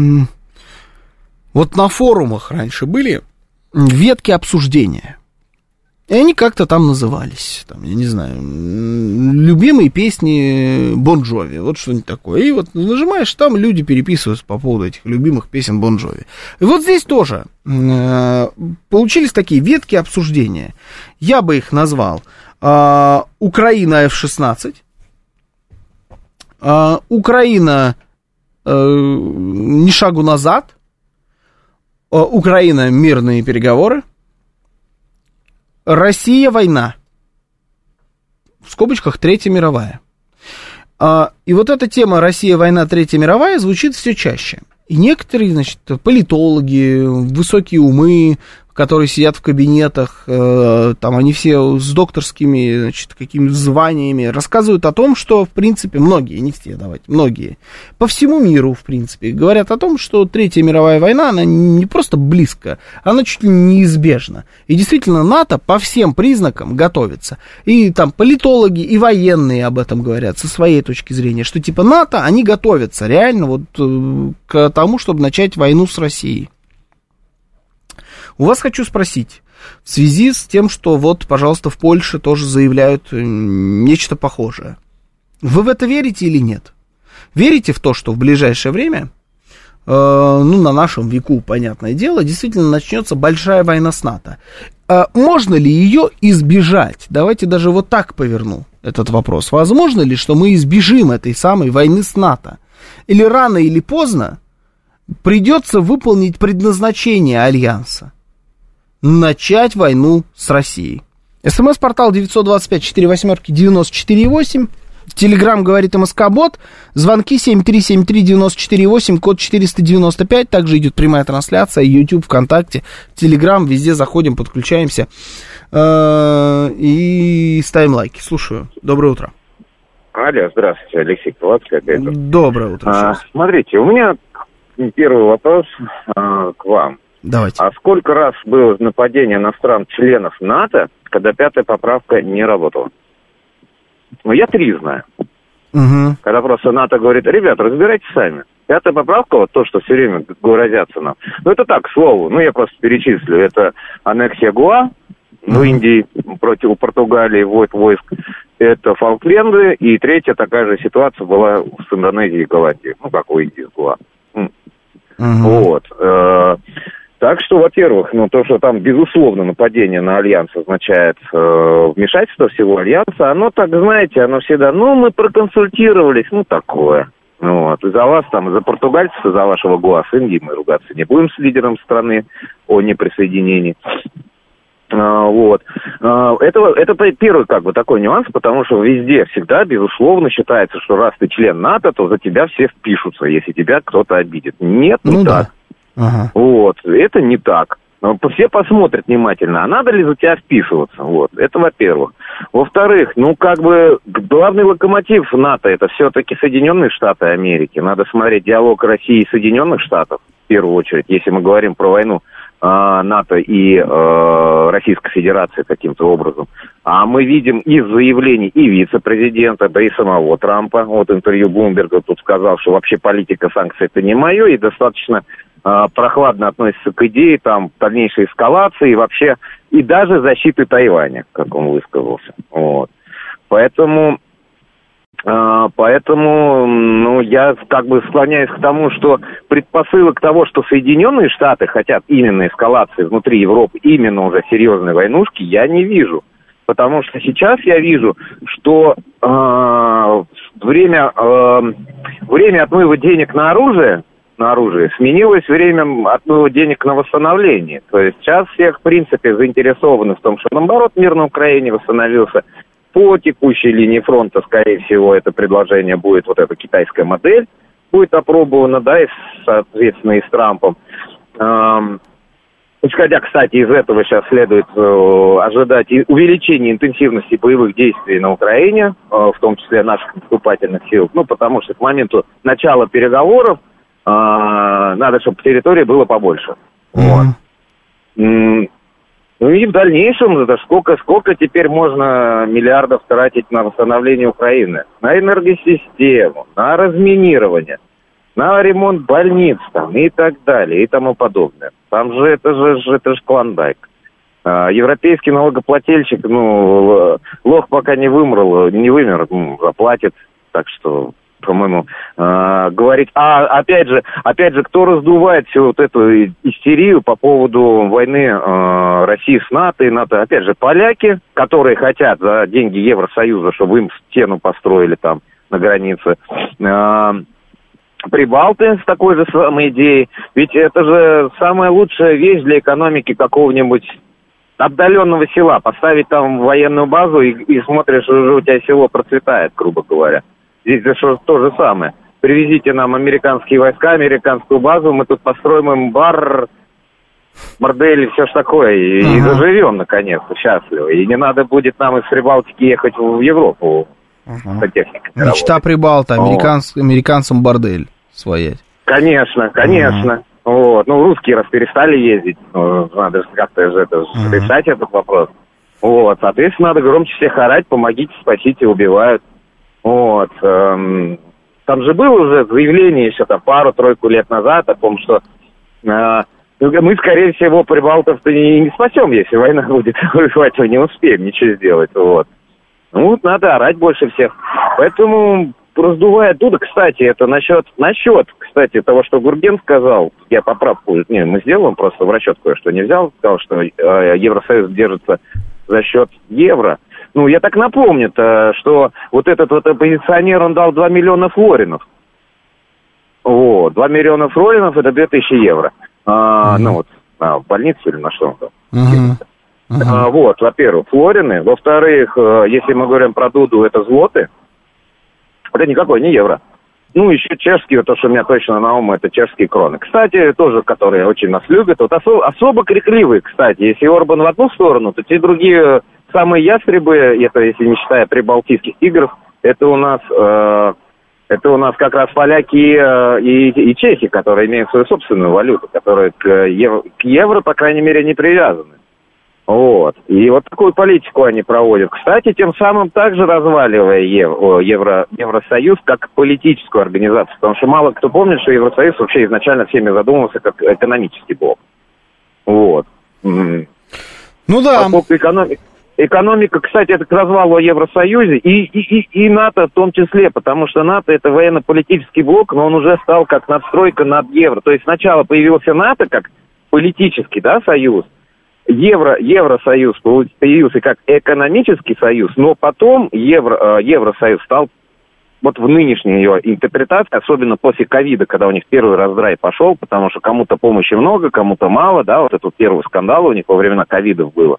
вот на форумах раньше были ветки обсуждения. И они как-то там назывались, там, я не знаю, любимые песни Бон Джови, вот что-нибудь такое. И вот нажимаешь, там люди переписываются по поводу этих любимых песен Бон Джови. И вот здесь тоже э, получились такие ветки обсуждения. Я бы их назвал э, Украина эф шестнадцать. Uh, Украина uh, ни шагу назад, uh, Украина мирные переговоры, Россия война, в скобочках Третья мировая. Uh, и вот эта тема Россия война, Третья мировая звучит все чаще. И некоторые, значит, политологи, высокие умы, которые сидят в кабинетах, э, там они все с докторскими, значит, какими-то званиями, рассказывают о том, что, в принципе, многие, не все, давайте, многие, по всему миру, в принципе, говорят о том, что Третья мировая война, она не просто близко, она чуть ли не неизбежна. И действительно, НАТО по всем признакам готовится. И там политологи, и военные об этом говорят, со своей точки зрения, что типа НАТО, они готовятся реально вот э, к тому, чтобы начать войну с Россией. У вас хочу спросить, в связи с тем, что вот, пожалуйста, в Польше тоже заявляют нечто похожее. Вы в это верите или нет? Верите в то, что в ближайшее время, э, ну, на нашем веку, понятное дело, действительно начнется большая война с НАТО? Э, можно ли ее избежать? Давайте даже вот так поверну этот вопрос. Возможно ли, что мы избежим этой самой войны с НАТО? Или рано, или поздно придется выполнить предназначение Альянса? Начать войну с Россией. СМС-портал девятьсот двадцать пять сорок восемь девяносто четыре восемь. Телеграм говорит МСК-бот. Звонки семь три семь три девять четыре восемь, код четыреста девяносто пять. Также идет прямая трансляция. YouTube, ВКонтакте, Телеграм. Везде заходим, подключаемся. И ставим лайки. Слушаю. Доброе утро. Алло, здравствуйте. Алексей Крылатский опять. Доброе утро. А, смотрите, у меня первый вопрос а, к вам. Давайте. А сколько раз было нападение на стран-членов НАТО, когда пятая поправка не работала? Ну, я три знаю. Угу. Когда просто НАТО говорит, ребята, разбирайтесь сами. Пятая поправка, вот то, что все время грозятся нам. Ну, это так, к слову. Ну, я просто перечислю. Это аннексия Гоа, ну, Индии против Португалии, ввод войск. Это Фолкленды. И третья такая же ситуация была с Индонезией и Голландией. Ну, как у Индии с Гоа. Угу. Вот. Так что, во-первых, ну, то, что там, безусловно, нападение на Альянс означает э, вмешательство всего Альянса, оно, так, знаете, оно всегда, ну, мы проконсультировались, ну, такое. Вот. И за вас, там, за португальцев, и за вашего Гоа с Индией мы ругаться не будем с лидером страны о неприсоединении. А, вот. А, это, это первый, как бы, такой нюанс, потому что везде всегда, безусловно, считается, что раз ты член НАТО, то за тебя все впишутся, если тебя кто-то обидит. Нет, не ну, так. Да. Ага. Вот, это не так. Все посмотрят внимательно, а надо ли за тебя вписываться? Вот, это во-первых. Во-вторых, ну, как бы, главный локомотив НАТО это все-таки Соединенные Штаты Америки. Надо смотреть диалог России и Соединенных Штатов, в первую очередь, если мы говорим про войну э, НАТО и э, Российской Федерации каким-то образом. А мы видим из заявлений и вице-президента, да и самого Трампа, вот интервью Блумберга тут сказал, что вообще политика санкций это не мое, и достаточно прохладно относится к идее там дальнейшей эскалации и вообще и даже защиты Тайваня, как он высказался. Вот. Поэтому, э, поэтому, ну, я как бы склоняюсь к тому, что предпосылок того, что Соединенные Штаты хотят именно эскалации внутри Европы, именно уже серьезной войнушки, я не вижу. Потому что сейчас я вижу, что э, время, э, время отмыва денег на оружие на оружие сменилось время отмыва денег на восстановление. То есть сейчас всех, в принципе, заинтересованы в том, что, наоборот, мир на Украине восстановился. По текущей линии фронта, скорее всего, это предложение будет, вот эта китайская модель будет опробована, да, и, соответственно, и с Трампом. Исходя, кстати, из этого сейчас следует э, ожидать увеличения интенсивности боевых действий на Украине, э, в том числе наших наступательных сил, ну, потому что к моменту начала переговоров э, надо, чтобы территории было побольше. Mm-hmm. Вот. Mm-hmm. Ну и в дальнейшем, это сколько, сколько теперь можно миллиардов тратить на восстановление Украины? На энергосистему, на разминирование, на ремонт больниц там, и так далее, и тому подобное. Там же это же, это же клондайк. А, европейский налогоплательщик, ну, лох пока не вымрал, не вымер, ну, заплатит, так что, по-моему, а, говорить... А, опять же, опять же, кто раздувает всю вот эту истерию по поводу войны а, России с НАТО и НАТО? Опять же, поляки, которые хотят за деньги Евросоюза, чтобы им стену построили там на границе, а, Прибалты с такой же самой идеей. Ведь это же самая лучшая вещь для экономики какого-нибудь отдаленного села. Поставить там военную базу и, и смотришь, уже у тебя село процветает, грубо говоря. Здесь же то же самое. Привезите нам американские войска, американскую базу, мы тут построим им бар, бордели, все ж такое, и, ага. и заживем, наконец-то, счастливо. И не надо будет нам из Прибалтики ехать в Европу ага. по технике. Мечта Прибалта, американц... американцам бордель своять. Конечно, конечно. Ага. Вот. Ну, русские раз перестали ездить, ну, надо же как-то же это, ага. решать этот вопрос. Вот, соответственно, надо громче всех орать, помогите, спасите, убивают. Вот. Эм, там же было уже заявление еще там пару-тройку лет назад о том, что э, мы, скорее всего, прибалтов-то не, не спасем, если война будет, мы не успеем ничего сделать. Вот. Ну, вот надо орать больше всех. Поэтому, раздувая оттуда, кстати, это насчет, насчет, кстати, того, что Гурген сказал, я поправку, не, мы сделаем, просто в расчет кое-что не взял, сказал, что э, Евросоюз держится за счет евро. Ну, я так напомню, что вот этот вот оппозиционер, он дал два миллиона флоринов. Вот, два миллиона флоринов, это две тысячи евро. А, mm-hmm. Ну, вот, а, в больницу или на что он там? Mm-hmm. Mm-hmm. А, вот, во-первых, флорины. Во-вторых, если мы говорим про Дуду, это злоты. Это никакой не евро. Ну, еще чешские, то, что у меня точно на ум, это чешские кроны. Кстати, тоже, которые очень нас любят. Вот осо- особо крикливые, кстати. Если Орбан в одну сторону, то те другие самые ястребы, это если не считая прибалтийских тигров, это у нас, э, это у нас как раз поляки э, и, и чехи, которые имеют свою собственную валюту, которые к, ев- к евро, по крайней мере, не привязаны. Вот. И вот такую политику они проводят. Кстати, тем самым также разваливая Евро, Евро, Евросоюз как политическую организацию. Потому что мало кто помнит, что Евросоюз вообще изначально всеми задумывался как экономический блок. Вот. Ну да. Поскольку экономика, экономика, кстати, это к развалу о Евросоюзе и, и, и, и НАТО в том числе. Потому что НАТО это военно-политический блок, но он уже стал как надстройка над евро. То есть сначала появился НАТО как политический, да, союз. Евро, Евросоюз появился как экономический союз, но потом Евро, Евросоюз стал вот в нынешней ее интерпретации, особенно после ковида, когда у них первый раздрай пошел, потому что кому-то помощи много, кому-то мало, да, вот этот первый скандал у них во времена ковидов было.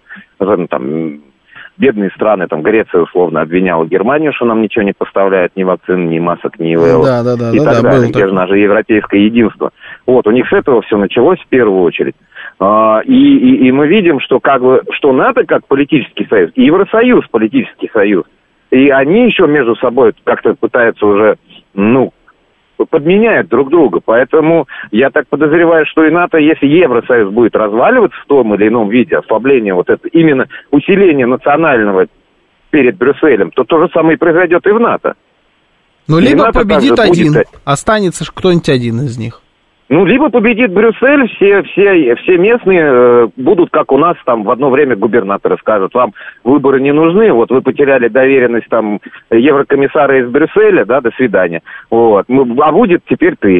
Там бедные страны, там Греция условно обвиняла Германию, что нам ничего не поставляет, ни вакцин, ни масок, ни ИВЛ, да, да, да, и да, так да, далее. Где же наше европейское единство? Вот, у них с этого все началось в первую очередь. Uh, и, и, и мы видим, что как бы что НАТО как политический союз, и Евросоюз политический союз, и они еще между собой как-то пытаются уже, ну, подменяют друг друга. Поэтому я так подозреваю, что и НАТО, если Евросоюз будет разваливаться в том или ином виде, ослабление вот это, именно усиление национального перед Брюсселем, то то же самое и произойдет и в НАТО. Ну, либо НАТО победит один, будет... останется кто-нибудь один из них. Ну, либо победит Брюссель, все, все, все местные э, будут, как у нас, там, в одно время губернаторы скажут, вам выборы не нужны, вот вы потеряли доверенность, там, еврокомиссара из Брюсселя, да, до свидания, вот, а будет теперь ты, э,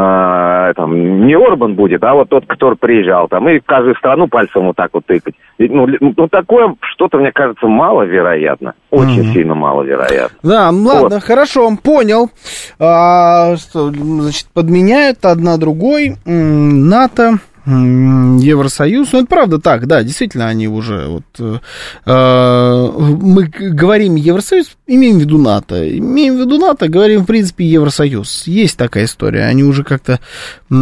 там, не Орбан будет, а вот тот, который приезжал, там, и в каждую страну пальцем вот так вот тыкать. Ну, ну такое что-то, мне кажется, маловероятно, очень mm-hmm. сильно маловероятно. Да, ладно, вот. Хорошо, понял, а, что, значит, подменяют одна другой. НАТО, Евросоюз, ну это правда так, да, действительно они уже вот э, мы говорим Евросоюз, имеем в виду НАТО, имеем в виду НАТО, говорим в принципе Евросоюз, есть такая история, они уже как-то э,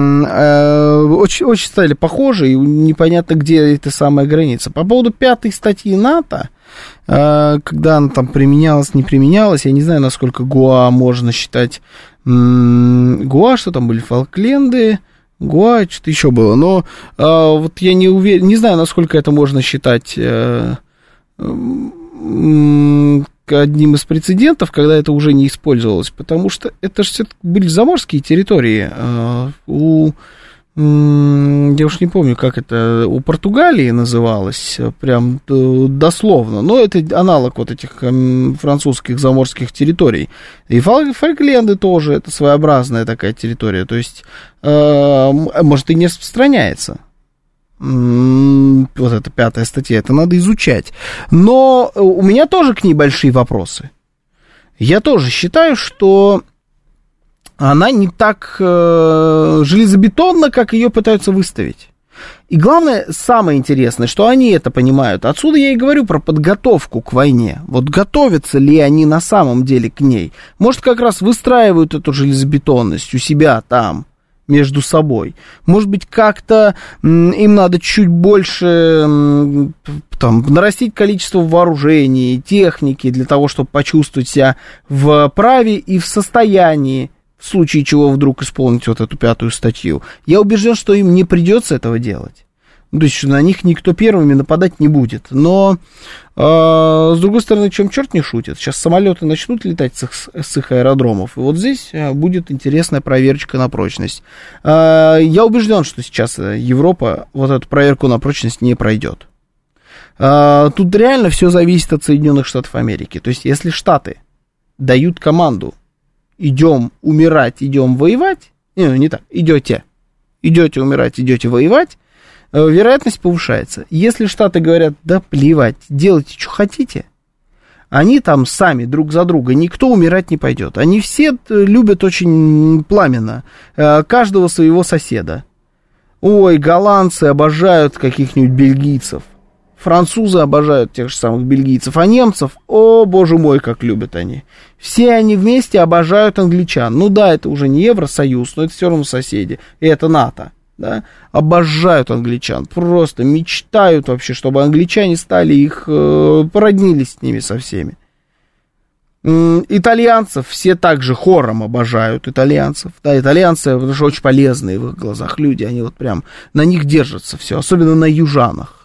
очень, очень стали похожи и непонятно где эта самая граница. По поводу пятой статьи НАТО, э, когда она там применялась, не применялась, я не знаю, насколько Гоа можно считать. Гоа, что там были, Фолкленды, Гоа, что-то еще было, но а, вот я не уверен, не знаю, насколько это можно считать а, а, одним из прецедентов, когда это уже не использовалось, потому что это же все-таки были заморские территории. А, у, я уж не помню, как это у Португалии называлось, прям дословно, но это аналог вот этих французских заморских территорий. И Фолкленды тоже, это своеобразная такая территория, то есть, э, может, и не распространяется. Вот эта пятая статья, это надо изучать. Но у меня тоже к ней большие вопросы. Я тоже считаю, что она не так э, железобетонна, как ее пытаются выставить. И главное, самое интересное, что они это понимают. Отсюда я и говорю про подготовку к войне. Вот готовятся ли они на самом деле к ней? Может, как раз выстраивают эту железобетонность у себя там, между собой. Может быть, как-то м, им надо чуть больше м, там, нарастить количество вооружений, техники для того, чтобы почувствовать себя в праве и в состоянии, в случае чего вдруг исполнить вот эту пятую статью. Я убежден, что им не придется этого делать. То есть на них никто первыми нападать не будет. Но, э, с другой стороны, чем черт не шутит, сейчас самолеты начнут летать с их, с их аэродромов, и вот здесь будет интересная проверочка на прочность. Э, я убежден, что сейчас Европа вот эту проверку на прочность не пройдет. Э, тут реально все зависит от Соединенных Штатов Америки. То есть если Штаты дают команду «идем умирать, идем воевать», не, не так, идете, идете умирать, идете воевать, вероятность повышается. Если Штаты говорят, да плевать, делайте, что хотите, они там сами друг за друга, никто умирать не пойдет. Они все любят очень пламенно каждого своего соседа. Ой, голландцы обожают каких-нибудь бельгийцев, французы обожают тех же самых бельгийцев, а немцев, о, боже мой, как любят они. Все они вместе обожают англичан. Ну да, это уже не Евросоюз, но это все равно соседи, и это НАТО. Да, обожают англичан, просто мечтают вообще, чтобы англичане стали их, э, породнились с ними со всеми. М- итальянцев все также хором обожают итальянцев. Да, итальянцы, потому что очень полезные в их глазах люди, они вот прям на них держатся все, особенно на южанах.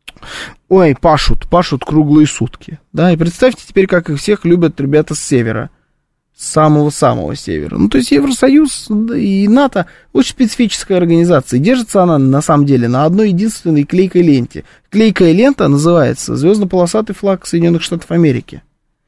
Ой, пашут, пашут круглые сутки. Да, и представьте теперь, как их всех любят ребята с севера. С самого-самого севера. Ну, то есть Евросоюз и НАТО очень специфическая организация. Держится она, на самом деле, на одной единственной клейкой ленте. Клейкая лента называется звездно-полосатый флаг Соединенных Штатов Америки.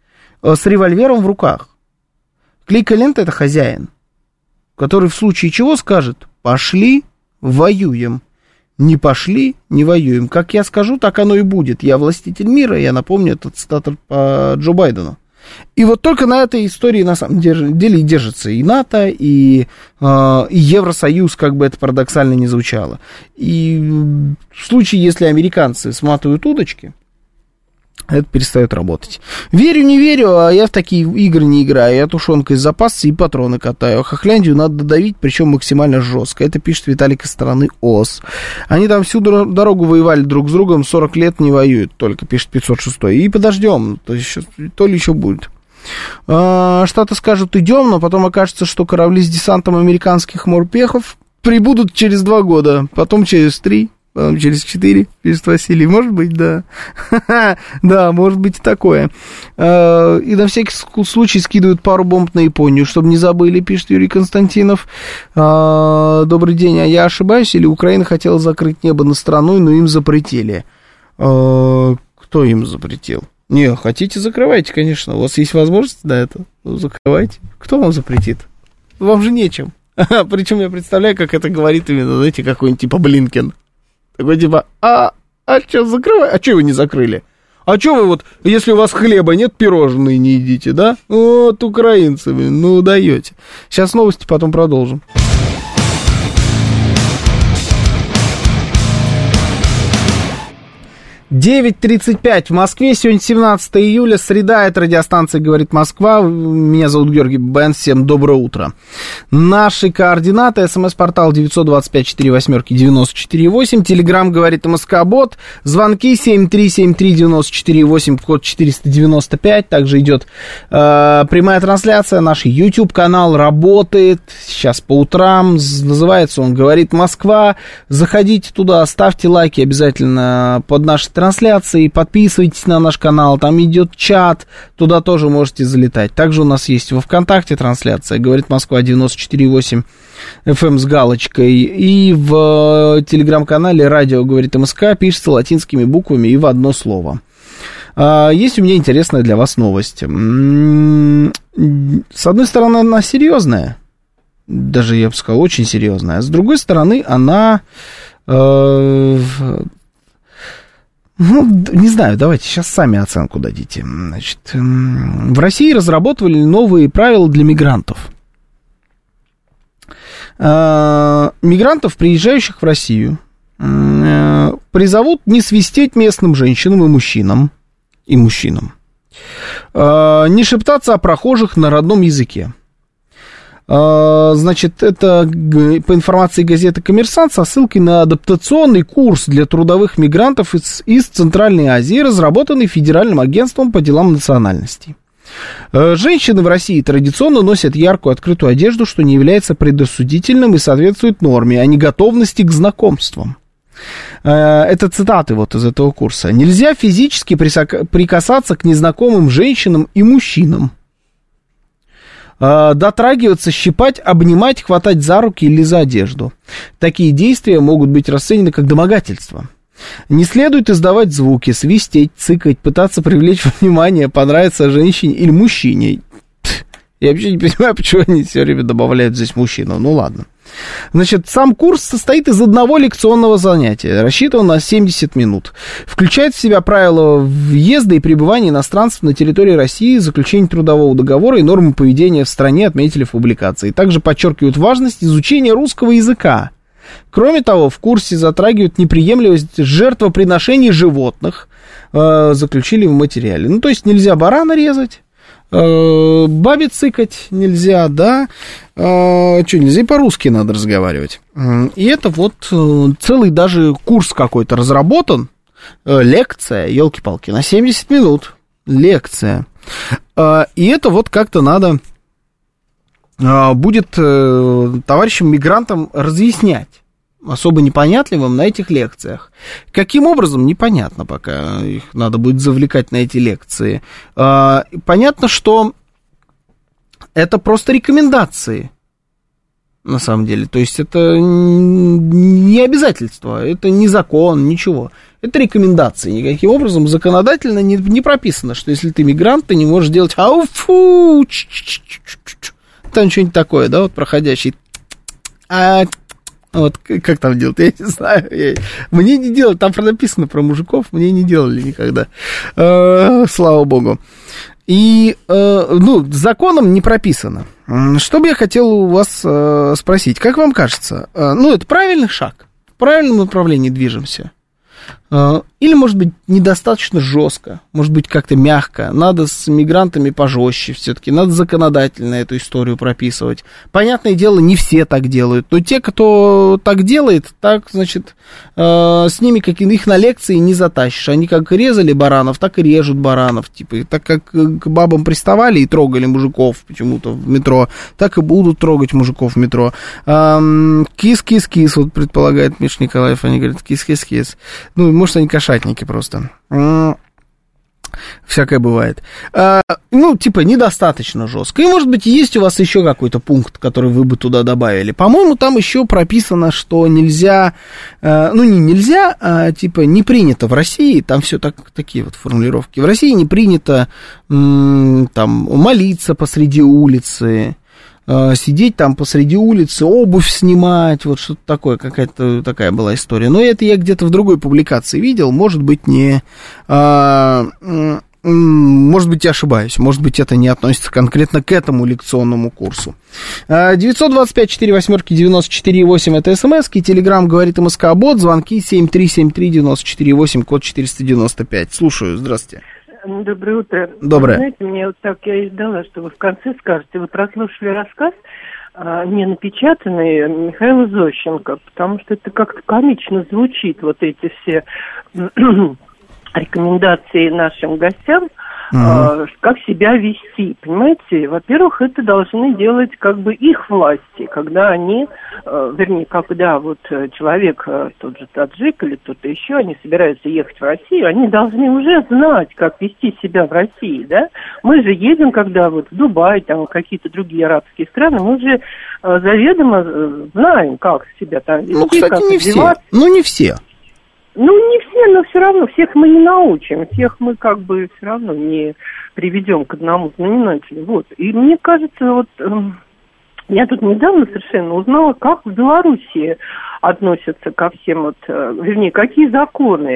С револьвером в руках. Клейкая лента — это хозяин, который в случае чего скажет: пошли, воюем. Не пошли, не воюем. Как я скажу, так оно и будет. Я властитель мира, я напомню, это цитата по Джо Байдену. И вот только на этой истории, на самом деле, и держится и НАТО, и, э, и Евросоюз, как бы это парадоксально ни звучало. И в случае, если американцы сматывают удочки, это перестает работать. Верю, не верю, а я в такие игры не играю. Я тушенкой из запаса и патроны катаю. А Хохляндию надо додавить, причем максимально жестко. Это пишет Виталик из страны ОС. Они там всю дорогу воевали друг с другом, сорок лет не воюют, только пишет пятьсот шесть. И подождем, то, еще, то ли еще будет. А, Штаты скажут, идем, но потом окажется, что корабли с десантом американских морпехов прибудут через два года, потом через три. Потом через четыре, пишет Василий. Может быть, да. Да, может быть и такое. И на всякий случай скидывают пару бомб на Японию, чтобы не забыли, пишет Юрий Константинов. Добрый день, а я ошибаюсь? Или Украина хотела закрыть небо над страной, но им запретили? Кто им запретил? Не, хотите, закрывайте, конечно. У вас есть возможность на это? Ну, закрывайте. Кто вам запретит? Вам же нечем. Причем я представляю, как это говорит именно, знаете, какой-нибудь типа Блинкен. Такой типа, а, а что, закрывай? А что вы не закрыли? А что вы вот, если у вас хлеба нет, пирожные не едите, да? Вот украинцы, блин, ну даете. Сейчас новости, потом продолжим. девять тридцать пять в Москве, сегодня семнадцатое июля, среда, это радиостанция «Говорит Москва», меня зовут Георгий Бен, всем доброе утро. Наши координаты: смс-портал девять два пять четыре восемь девять четыре восемь, телеграм «Говорит МСК-бот», звонки семь три семь три девять четыре восемь, код четыреста девяносто пять, также идет э, прямая трансляция, наш YouTube-канал работает сейчас по утрам, называется он «Говорит Москва», заходите туда, ставьте лайки обязательно под наши трансляции, подписывайтесь на наш канал, там идет чат, туда тоже можете залетать. Также у нас есть во ВКонтакте трансляция «Говорит Москва» девяносто четыре восемь эф эм с галочкой, и в телеграм-канале «Радио говорит МСК» пишется латинскими буквами и в одно слово. Есть у меня интересная для вас новость. С одной стороны, она серьезная, даже, я бы сказал, очень серьезная, а с другой стороны, она... Ну, не знаю, давайте сейчас сами оценку дадите. Значит, в России разработали новые правила для мигрантов. Мигрантов, приезжающих в Россию, призовут не свистеть местным женщинам и мужчинам, и мужчинам, не шептаться о прохожих на родном языке, Значит, это по информации газеты «Коммерсант» со ссылкой на адаптационный курс для трудовых мигрантов из, из Центральной Азии, разработанный Федеральным агентством по делам национальностей. Женщины в России традиционно носят яркую открытую одежду, что не является предосудительным и соответствует норме, а не готовности к знакомствам. Это цитаты вот из этого курса. Нельзя физически прикасаться к незнакомым женщинам и мужчинам. Дотрагиваться, щипать, обнимать, хватать за руки или за одежду. Такие действия могут быть расценены как домогательство. Не следует издавать звуки, свистеть, цыкать, пытаться привлечь внимание, понравиться женщине или мужчине. Я вообще не понимаю, почему они все время добавляют здесь мужчину. Ну ладно. Значит, сам курс состоит из одного лекционного занятия, рассчитан на семьдесят минут. Включает в себя правила въезда и пребывания иностранцев на территории России, заключение трудового договора и нормы поведения в стране, отметили в публикации. Также подчеркивают важность изучения русского языка. Кроме того, в курсе затрагивают неприемлемость жертвоприношений животных, э, заключили в материале. Ну, то есть нельзя барана резать, э, бабе цыкать нельзя, да, э, что, нельзя, и по-русски надо разговаривать. И это вот э, целый даже курс какой-то разработан, э, лекция, елки-палки, на семьдесят минут, лекция. Э, и это вот как-то надо... будет э, товарищам-мигрантам разъяснять, особо непонятливым на этих лекциях. Каким образом, непонятно пока, их надо будет завлекать на эти лекции. Э, понятно, что это просто рекомендации, на самом деле. То есть это не обязательство, это не закон, ничего. Это рекомендации. Никаким образом законодательно не, не прописано, что если ты мигрант, ты не можешь делать ау-фу, там что-нибудь такое, да, вот проходящий. А, вот как там делать, я не знаю. Я, мне не делали, там написано про мужиков, мне не делали никогда. Э, слава богу. И, э, ну, законом не прописано. Что бы я хотел у вас э, спросить, как вам кажется, э, ну, это правильный шаг, в правильном направлении движемся? Или, может быть, недостаточно жестко, может быть, как-то мягко. Надо с мигрантами пожестче все-таки, надо законодательно эту историю прописывать. Понятное дело, не все так делают, но те, кто так делает, так, значит, э, с ними как их на лекции не затащишь. Они как резали баранов, так и режут баранов. Типа, и так как к бабам приставали и трогали мужиков почему-то в метро, так и будут трогать мужиков в метро. Эм, кис-кис-кис, вот предполагает Миша Николаев, они говорят кис-кис-кис. Ну, может, они кошатники просто. Всякое бывает. А, ну, типа, недостаточно жестко. И, может быть, есть у вас еще какой-то пункт, который вы бы туда добавили. По-моему, там еще прописано, что нельзя, а, ну, не нельзя, а, типа, не принято в России, там все так, такие вот формулировки. В России не принято м- там молиться посреди улицы, сидеть там посреди улицы, обувь снимать, вот что-то такое, какая-то такая была история. Но это я где-то в другой публикации видел, может быть, не... А, может быть, я ошибаюсь, может быть, это не относится конкретно к этому лекционному курсу. девятьсот двадцать пять сорок восемь девяносто четыре восемь это смски, телеграм говорит МСК-бот, звонки семь три семь три девяносто четыре восемь, код четыреста девяносто пять. Слушаю, здравствуйте. Доброе утро. Доброе. Вы знаете, мне вот так я и ждала, что вы в конце скажете. Вы прослушали рассказ, а, не напечатанный, Михаила Зощенко, потому что это как-то комично звучит, вот эти все рекомендации нашим гостям, uh-huh. э, как себя вести, понимаете? Во-первых, это должны делать как бы их власти, когда они, э, вернее, когда вот человек, э, тот же таджик или кто-то еще, они собираются ехать в Россию, они должны уже знать, как вести себя в России, да? Мы же едем, когда вот в Дубай, там какие-то другие арабские страны, мы же э, заведомо э, знаем, как себя там вести, ну, кстати, как не одеваться. все. Ну, не все. Ну, не все, но все равно, всех мы не научим, всех мы как бы все равно не приведем к одному знаменателю. Вот. И мне кажется, вот э, я тут недавно совершенно узнала, как в Белоруссии относятся ко всем, вот, э, вернее, какие законы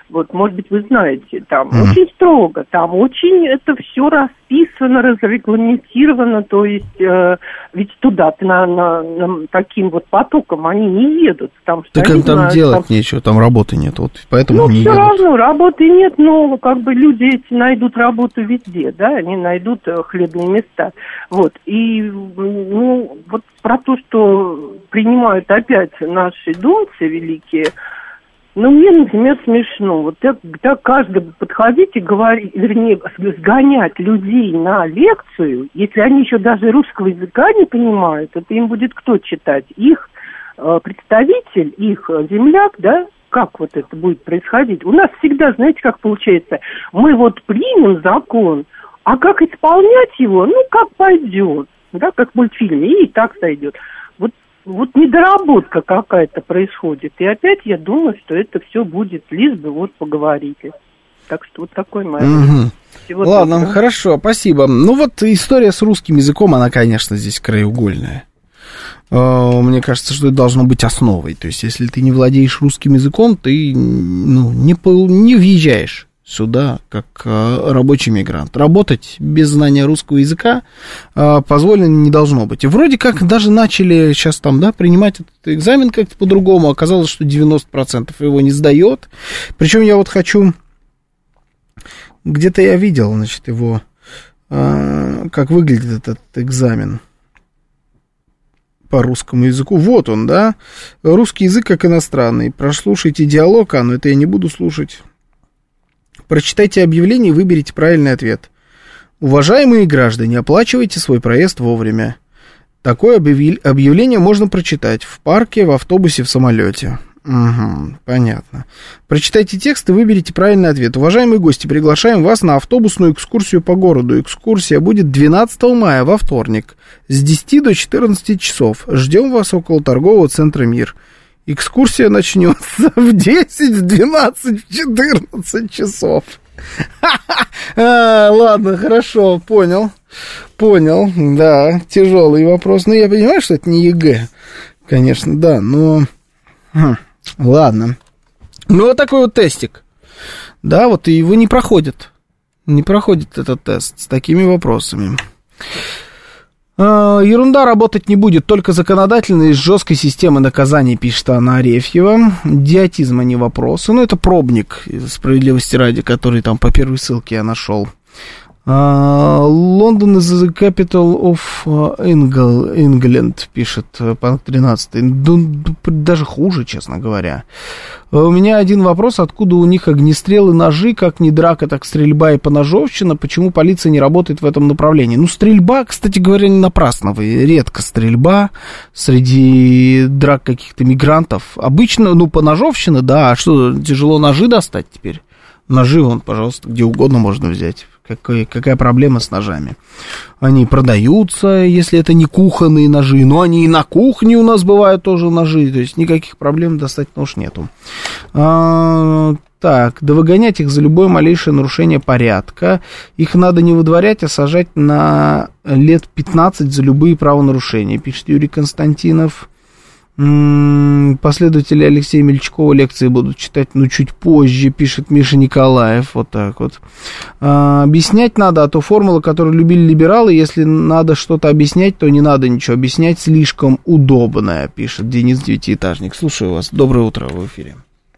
вот, может быть, вы знаете, там Mm. очень строго, там очень это все расписано, разрегламентировано, то есть э, ведь туда на, на, на таким вот потоком они не едут. Там, Так им там делать там... нечего, там работы нет, вот поэтому ну, не все едут. равно работы нет, но как бы люди эти найдут работу везде, да, они найдут э, хлебные места. Вот, и, ну, вот про то, что принимают опять наши думцы великие, ну, мне, например, смешно. Вот так, так каждый подходить и говорить, вернее, сгонять людей на лекцию, если они еще даже русского языка не понимают, это им будет кто читать? Их э, представитель, их земляк, да? Как вот это будет происходить? У нас всегда, знаете, как получается, мы вот примем закон, а как исполнять его, ну, как пойдет, да, как в мультфильме, и так сойдет. Вот, вот недоработка какая-то происходит. И опять я думаю, что это все будет, лишь бы вот поговорили. Так что вот такой мой. Угу. Ладно, доброго. Хорошо, спасибо. Ну вот история с русским языком, она, конечно, здесь краеугольная. Мне кажется, что это должно быть основой. То есть, если ты не владеешь русским языком, ты ну, не, не въезжаешь сюда как рабочий мигрант. Работать без знания русского языка позволено не должно быть. И вроде как даже начали сейчас там, да, принимать этот экзамен как-то по-другому. Оказалось, что девяносто процентов его не сдает. Причем я вот хочу... Где-то я видел, значит, его... Как выглядит этот экзамен по русскому языку. Вот он, да. Русский язык как иностранный. Прослушайте диалог, а, но это я не буду слушать. Прочитайте объявление и выберите правильный ответ. Уважаемые граждане, оплачивайте свой проезд вовремя. Такое объявление можно прочитать в парке, в автобусе, в самолете. Угу, понятно. Прочитайте текст и выберите правильный ответ. Уважаемые гости, приглашаем вас на автобусную экскурсию по городу. Экскурсия будет двенадцатого мая, во вторник, с десяти до четырнадцати часов. Ждем вас около торгового центра «Мир». Экскурсия начнется в десять, в двенадцать, в четырнадцать часов. А, ладно, хорошо, понял. Понял, да, тяжелый вопрос. Ну, я понимаю, что это не ЕГЭ, конечно, да, но... Хм, ладно. Ну, вот такой вот тестик. Да, вот и его не проходит. Не проходит этот тест с такими вопросами. Ерунда работать не будет, только законодательно из жесткой системы наказаний, пишет Анна Арефьева. Идиотизма не вопрос. Ну, это пробник, справедливости ради, который там по первой ссылке я нашел. Лондон is the capital of England, пишет Панк тринадцать. Даже хуже, честно говоря. У меня один вопрос. Откуда у них огнестрелы, ножи? Как не драка, так стрельба и поножовщина? Почему полиция не работает в этом направлении? Ну, стрельба, кстати говоря, не напрасно. Редко стрельба среди драк каких-то мигрантов. Обычно, ну, поножовщина, да. А что, тяжело ножи достать теперь? Ножи, вон, пожалуйста, где угодно можно взять. Какая, какая проблема с ножами? Они продаются, если это не кухонные ножи, но они и на кухне у нас бывают тоже ножи, то есть никаких проблем достать нож нету. А, так, да выгонять их за любое малейшее нарушение порядка. Их надо не выдворять, а сажать на лет пятнадцать за любые правонарушения, пишет Юрий Константинов. Последователи Алексея Мельчакова лекции будут читать, ну, чуть позже, пишет Миша Николаев, вот так вот. А, объяснять надо, а то формула, которую любили либералы, если надо что-то объяснять, то не надо ничего объяснять, слишком удобная, пишет Денис Девятиэтажник. Слушаю вас. Доброе утро, в эфире.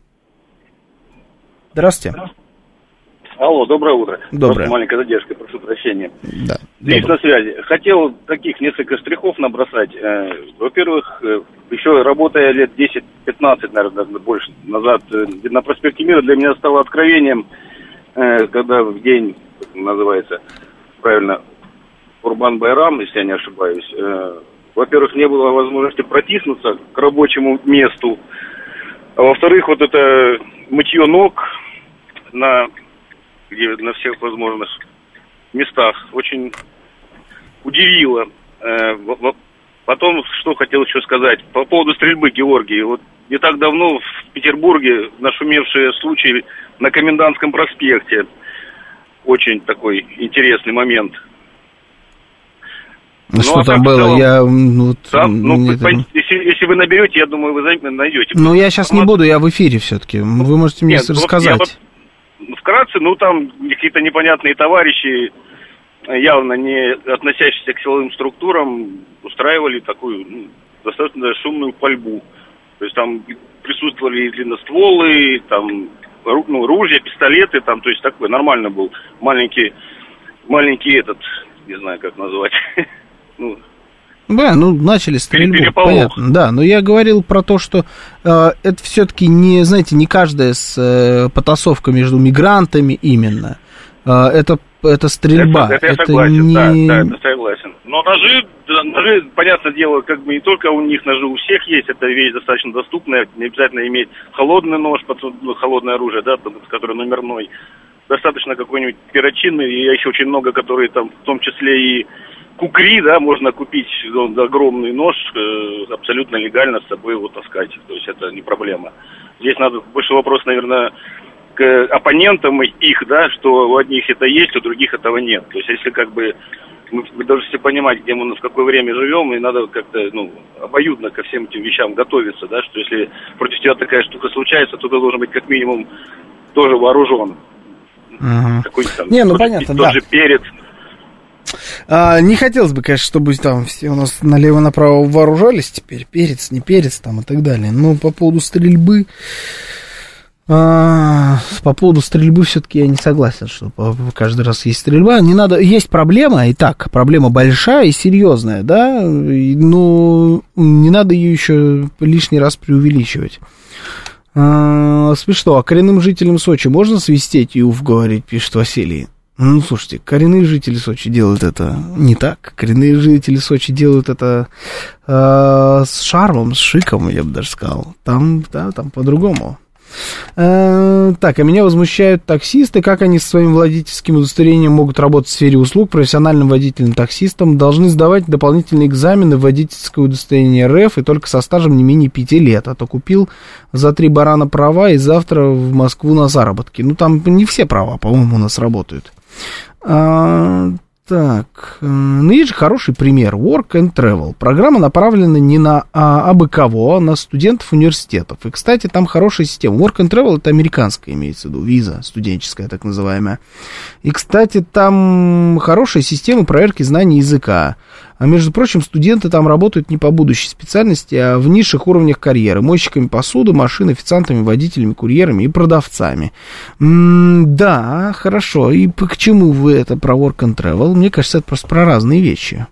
Здравствуйте. Алло, доброе утро. Доброе. Просто маленькая задержка, прошу прощения. Да. Здесь на связи. Хотел таких несколько штрихов набросать. Во-первых, еще работая лет десять-пятнадцать, наверное, больше назад, на проспекте Мира для меня стало откровением, когда в день, как называется, правильно, Курбан-Байрам, если я не ошибаюсь, во-первых, не было возможности протиснуться к рабочему месту, а во-вторых, вот это мытье ног на... где на всех возможных местах очень удивило. Потом, что хотел еще сказать, по поводу стрельбы, Георгий. Вот не так давно в Петербурге нашумевшие случаи на Комендантском проспекте. Очень такой интересный момент. Ну, что там было? Целом, я, ну, там, ну, это... если, если вы наберете, я думаю, вы найдете. Ну, я сейчас не буду, я в эфире все-таки. Вы можете мне Нет, рассказать. Вот я, вкратце, ну, там какие-то непонятные товарищи, явно не относящиеся к силовым структурам, устраивали такую ну, достаточно шумную пальбу. То есть там присутствовали и длинностволы, там, ну, ружья, пистолеты, там, то есть такой нормально был маленький, маленький этот, не знаю, как назвать. Ну, да, ну, начали стрельбу, понятно, да, но я говорил про то, что э, это все-таки не, знаете, не каждая с, э, потасовка между мигрантами именно, э, это, это стрельба. Это, это я это согласен, не... да, да, это согласен. Но ножи, ножи, понятное дело, как бы не только у них ножи, у всех есть, это вещь достаточно доступная, не обязательно иметь холодный нож, холодное оружие, да, который номерной, достаточно какой-нибудь перочинный, и еще очень много, которые там, в том числе и кукри, да, можно купить огромный нож, э, абсолютно легально с собой его таскать, то есть это не проблема. Здесь надо больше вопрос, наверное, к оппонентам их, да, что у одних это есть, у других этого нет. То есть если как бы мы, мы должны все понимать, где мы, в какое время живем, и надо как-то, ну, обоюдно ко всем этим вещам готовиться, да, что если против тебя такая штука случается, то ты должен быть как минимум тоже вооружен. Uh-huh. Какой-то там, не, ну тот, понятно, тот да. же перец. А, не хотелось бы, конечно, чтобы там все у нас налево-направо вооружались теперь, перец, не перец там и так далее. Но по поводу стрельбы, а, по поводу стрельбы все-таки я не согласен, что каждый раз есть стрельба. Не надо, есть проблема, и так, проблема большая и серьезная, да, но не надо ее еще лишний раз преувеличивать. А, смешно, а коренным жителям Сочи можно свистеть и уф говорить, пишет Василий. Ну, слушайте, коренные жители Сочи делают это не так. Коренные жители Сочи делают это э, с шармом, с шиком, я бы даже сказал. Там, да, там по-другому. Э, так, а меня возмущают таксисты. Как они со своим водительским удостоверением могут работать в сфере услуг? Профессиональным водителям таксистам должны сдавать дополнительные экзамены в водительское удостоверение РФ и только со стажем не менее пяти лет. А то купил за три барана права и завтра в Москву на заработки. Ну, там не все права, по-моему, у нас работают. А, так, ну есть же хороший пример. Work and Travel. Программа направлена не на а, абы кого, а на студентов университетов. И, кстати, там хорошая система. Work and Travel это американская, имеется в виду, виза студенческая, так называемая. И, кстати, там хорошая система проверки знаний языка. А, между прочим, студенты там работают не по будущей специальности, а в низших уровнях карьеры. Мойщиками посуды, машин, официантами, водителями, курьерами и продавцами. М-м, да, хорошо. И к чему вы это про work and travel? Мне кажется, это просто про разные вещи.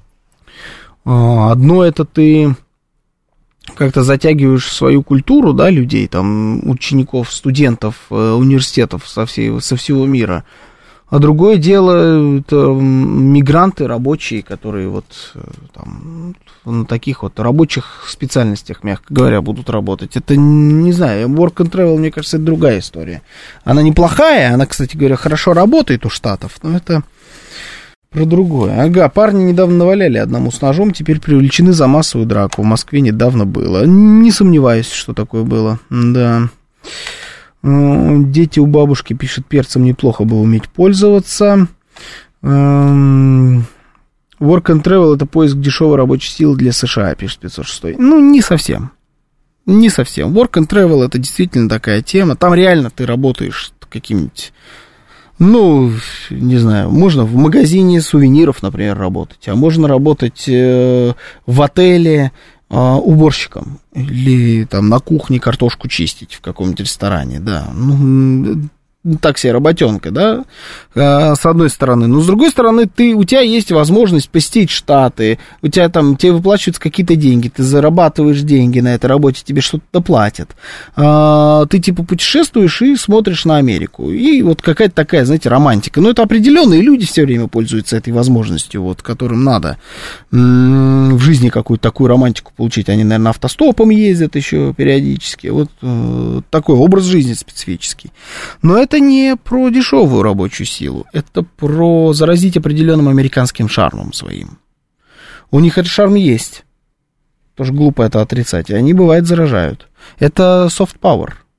Одно это ты как-то затягиваешь свою культуру, да, людей, там, учеников, студентов, университетов со, всей, со всего мира. А другое дело, это мигранты, рабочие, которые вот там, на таких вот рабочих специальностях, мягко говоря, будут работать. Это, не знаю, work and travel, мне кажется, это другая история. Она неплохая, она, кстати говоря, хорошо работает у Штатов, но это про другое. Ага, парни недавно наваляли одному с ножом, теперь привлечены за массовую драку. В Москве недавно было. Не сомневаюсь, что такое было, да. Дети у бабушки, пишет, перцем неплохо бы уметь пользоваться. Work and Travel это поиск дешевой рабочей силы для США, пишет пятьсот шесть. Ну, не совсем. Не совсем. Work and Travel это действительно такая тема. Там реально ты работаешь каким-нибудь, ну, не знаю, можно в магазине сувениров, например, работать, а можно работать э, в отеле уборщиком или там на кухне картошку чистить в каком-нибудь ресторане, да, ну, так себе работенка, да, с одной стороны, но с другой стороны, ты, у тебя есть возможность посетить Штаты, у тебя там, тебе выплачиваются какие-то деньги, ты зарабатываешь деньги на этой работе, тебе что-то платят, ты типа путешествуешь и смотришь на Америку, и вот какая-то такая, знаете, романтика, но это определенные люди все время пользуются этой возможностью, вот, которым надо в жизни какую-то такую романтику получить, они, наверное, автостопом ездят еще периодически, вот такой образ жизни специфический, но это Это не про дешевую рабочую силу, это про заразить определенным американским шармом своим. У них этот шарм есть, тоже глупо это отрицать, и они, бывает, заражают. Это soft power.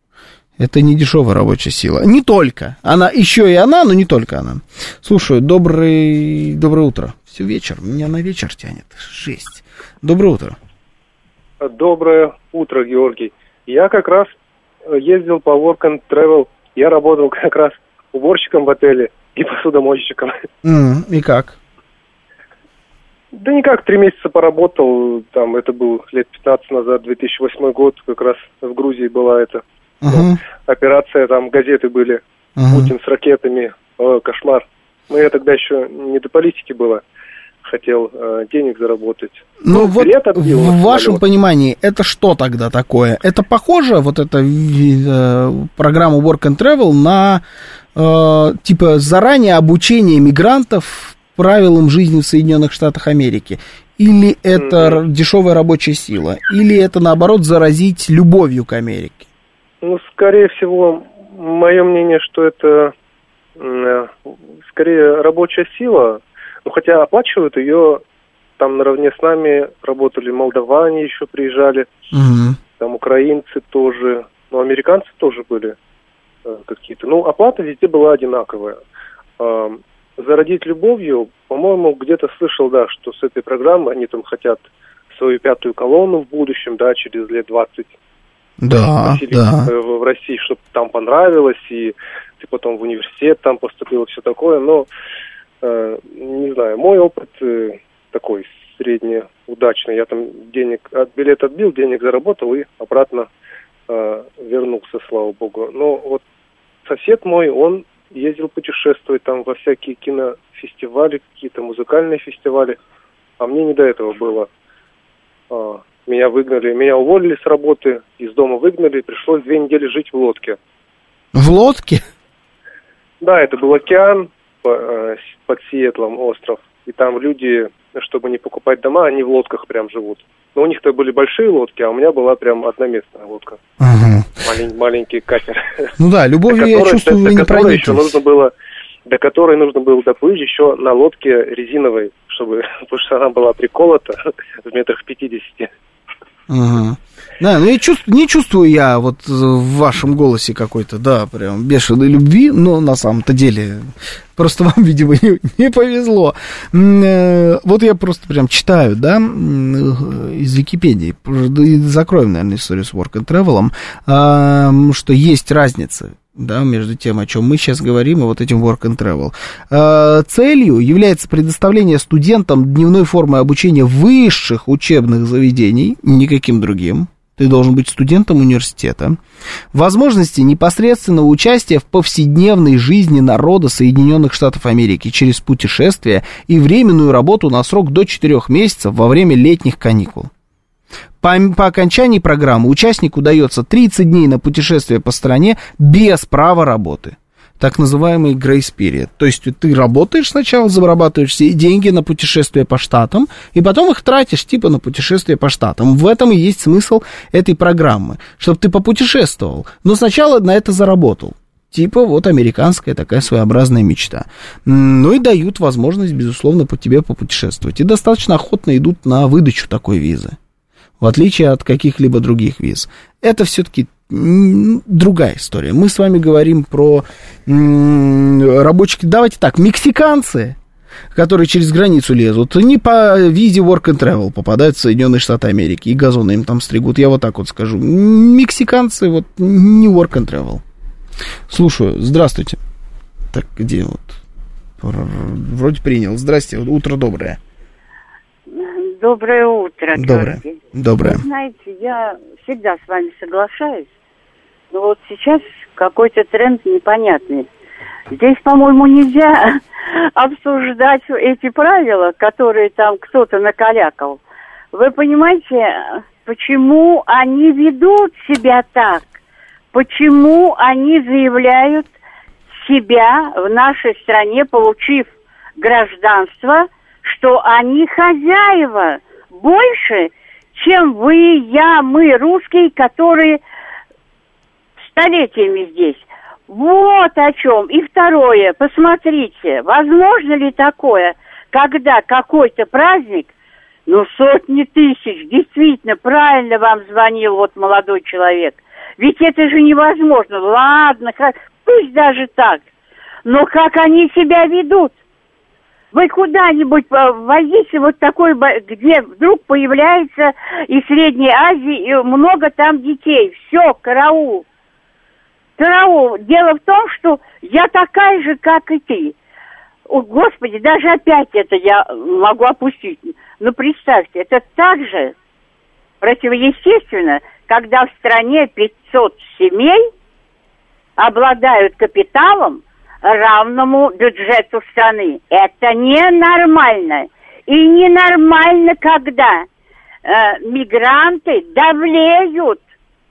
Это не дешевая рабочая сила. Не только. Она, еще и она, но не только она. Слушаю, добрый, доброе утро. Все вечер. Меня на вечер тянет. Жесть. Доброе утро. Доброе утро, Георгий. Я как раз ездил по Work and Travel. Я работал как раз уборщиком в отеле и посудомойщиком. Mm, и как? Да никак, три месяца поработал. Там это был лет пятнадцать назад, две тысячи восьмой год. Как раз в Грузии была эта uh-huh. ну, операция. Там газеты были. Uh-huh. Путин с ракетами. О, кошмар. Но я тогда еще не до политики было. Хотел э, денег заработать. Ну, ну вот отбил, в вашем понимании, это что тогда такое? Это похоже, вот эта э, программа Work and Travel, на э, типа заранее обучение мигрантов правилам жизни в Соединенных Штатах Америки? Или это mm-hmm. дешевая рабочая сила? Или это, наоборот, заразить любовью к Америке? Ну, скорее всего, мое мнение, что это э, скорее рабочая сила. Ну, хотя оплачивают ее, там наравне с нами работали молдаване, еще приезжали, угу. там украинцы тоже, ну, американцы тоже были э, какие-то. Ну, оплата везде была одинаковая. Э, зародить любовью, по-моему, где-то слышал, да, что с этой программы они там хотят свою пятую колонну в будущем, да, через лет двадцать. Да, да. В, в России, чтобы там понравилось, и ты потом в университет там поступил, и все такое, но... Не знаю, мой опыт э, такой среднеудачный. Я там денег, от билет отбил, денег заработал и обратно э, вернулся, слава богу. Но вот сосед мой, он ездил путешествовать там во всякие кинофестивали, какие-то музыкальные фестивали, а мне не до этого было. Э, меня выгнали, меня уволили с работы, из дома выгнали, пришлось две недели жить в лодке. В лодке? Да, это был океан. Под Сиэтлом остров. И там люди, чтобы не покупать дома, они в лодках прям живут. Но у них-то были большие лодки, а у меня была прям одноместная лодка. Ага. Малень, маленький катер. Ну да, любовью я чувствую, вы не проникнетесь. Еще нужно было, до которой нужно было доплыть еще на лодке резиновой, чтобы, потому что она была приколота в метрах пятидесяти. Ага. Да, ну я чувствую, не чувствую я вот в вашем голосе какой-то, да, прям бешеной любви, но на самом-то деле просто вам, видимо, не, не повезло. Вот я просто прям читаю, да, из Википедии, закроем, наверное, историю с Work and Travel, что есть разница, да, между тем, о чем мы сейчас говорим, и вот этим Work and Travel. Целью является предоставление студентам дневной формы обучения высших учебных заведений, никаким другим. Ты должен быть студентом университета. Возможности непосредственного участия в повседневной жизни народа Соединенных Штатов Америки через путешествия и временную работу на срок до четырех месяцев во время летних каникул. По, по окончании программы участнику дается тридцать дней на путешествие по стране без права работы. Так называемый grace period. То есть ты работаешь сначала, зарабатываешь все деньги на путешествие по штатам, и потом их тратишь типа на путешествие по штатам. В этом и есть смысл этой программы, чтобы ты попутешествовал, но сначала на это заработал. Типа вот американская такая своеобразная мечта. Ну и дают возможность, безусловно, по тебе попутешествовать. И достаточно охотно идут на выдачу такой визы, в отличие от каких-либо других виз. Это все-таки другая история. Мы с вами говорим про рабочих... Давайте так, мексиканцы, которые через границу лезут, не по визе Work and Travel попадают в Соединенные Штаты Америки, и газоны им там стригут, я вот так вот скажу. Мексиканцы вот не Work and Travel. Слушаю, здравствуйте. Так, где вот? Вроде принял. Здрасте, утро доброе. Доброе утро, Доброе. Георгий. Доброе. Вы знаете, я всегда с вами соглашаюсь, но вот сейчас какой-то тренд непонятный. Здесь, по-моему, нельзя обсуждать эти правила, которые там кто-то накалякал. Вы понимаете, почему они ведут себя так? Почему они заявляют себя в нашей стране, получив гражданство, что они хозяева больше, чем вы, я, мы, русские, которые столетиями здесь. Вот о чем. И второе, посмотрите, возможно ли такое, когда какой-то праздник, ну, сотни тысяч, действительно, правильно вам звонил вот молодой человек, Ведь это же невозможно. Ладно, пусть даже так. Но как они себя ведут? Вы куда-нибудь возите вот такой, где вдруг появляется из Средней Азии, и много там детей. Все, караул. Караул. Дело в том, что я такая же, как и ты. О, Господи, даже опять это я могу опустить. Но представьте, это так же противоестественно, когда в стране пятьсот семей обладают капиталом, равному бюджету страны. Это ненормально. И ненормально, когда э, мигранты давлеют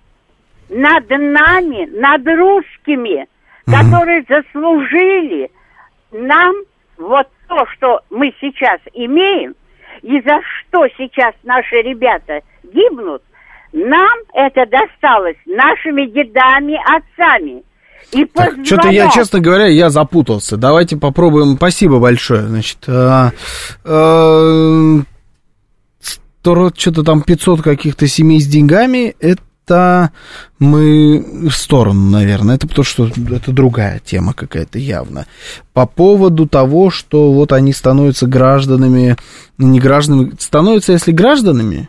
над нами, над русскими, mm-hmm. которые заслужили нам вот то, что мы сейчас имеем, и за что сейчас наши ребята гибнут, нам это досталось нашими дедами, отцами. И так, что-то я, честно говоря, я запутался. Давайте попробуем. Спасибо большое. Значит, а, а, что-то там пятьсот каких-то семей с деньгами. Это мы в сторону, наверное. Это потому что это другая тема какая-то явно. По поводу того, что вот они становятся гражданами, не гражданами, становятся, если гражданами,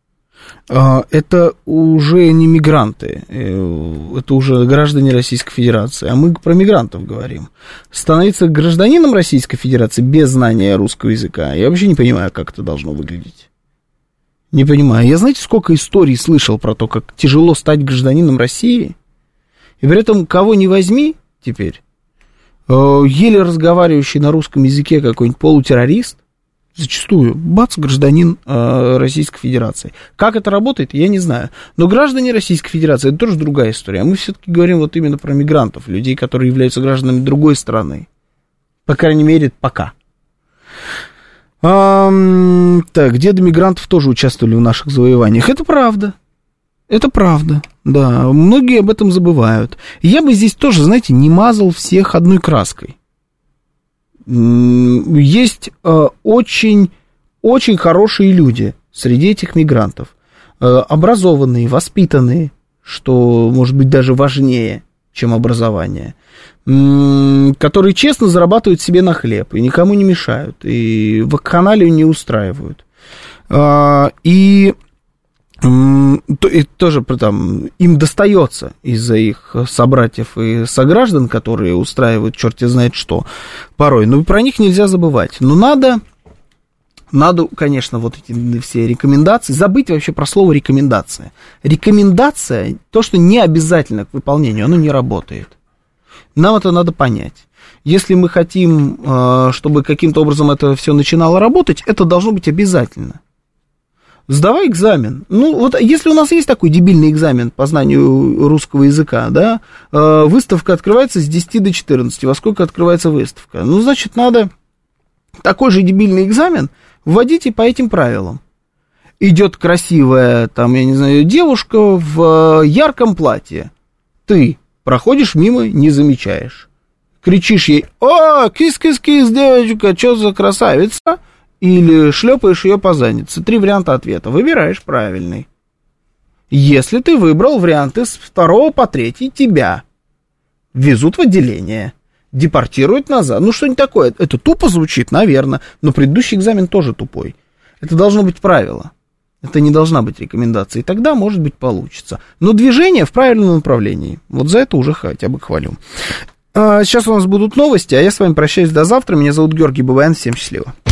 это уже не мигранты, это уже граждане Российской Федерации, а мы про мигрантов говорим. Становиться гражданином Российской Федерации без знания русского языка, я вообще не понимаю, как это должно выглядеть. Не понимаю. Я, знаете, сколько историй слышал про то, как тяжело стать гражданином России, и при этом кого не возьми теперь, еле разговаривающий на русском языке какой-нибудь полутеррорист, зачастую, бац, гражданин э, Российской Федерации. Как это работает, я не знаю. Но граждане Российской Федерации, это тоже другая история. А мы все-таки говорим вот именно про мигрантов, людей, которые являются гражданами другой страны. По крайней мере, пока. А, так, деды мигрантов тоже участвовали в наших завоеваниях. Это правда. Это правда, да. Многие об этом забывают. Я бы здесь тоже, знаете, не мазал всех одной краской. Есть э, очень, очень хорошие люди среди этих мигрантов, э, образованные, воспитанные, что может быть даже важнее, чем образование, э, которые честно зарабатывают себе на хлеб и никому не мешают, и вакханалию не устраивают. Э, и И тоже там, им достается из-за их собратьев и сограждан, которые устраивают черти знает что порой. Но про них нельзя забывать. Но надо, надо, конечно, вот эти все рекомендации, забыть вообще про слово рекомендация. Рекомендация, то, что не обязательно к выполнению, оно не работает. Нам это надо понять. Если мы хотим, чтобы каким-то образом это все начинало работать, это должно быть обязательно. Сдавай экзамен. Ну, вот если у нас есть такой дебильный экзамен по знанию русского языка, да, э, выставка открывается с десяти до четырнадцати. Во сколько открывается выставка? Ну, значит, надо такой же дебильный экзамен вводить и по этим правилам. Идет красивая, там, я не знаю, девушка в ярком платье. Ты проходишь мимо, не замечаешь. Кричишь ей: «О, кис-кис-кис, девочка, что за красавица?» Или шлепаешь ее по заднице. Три варианта ответа. Выбираешь правильный. Если ты выбрал варианты с второго по третий, тебя везут в отделение, депортируют назад. Ну, что-нибудь такое. Это тупо звучит, наверное, но предыдущий экзамен тоже тупой. Это должно быть правило. Это не должна быть рекомендация. И тогда, может быть, получится. Но движение в правильном направлении. Вот за это уже хотя бы хвалю. Сейчас у нас будут новости, а я с вами прощаюсь до завтра. Меня зовут Георгий Бабаян. Всем счастливо.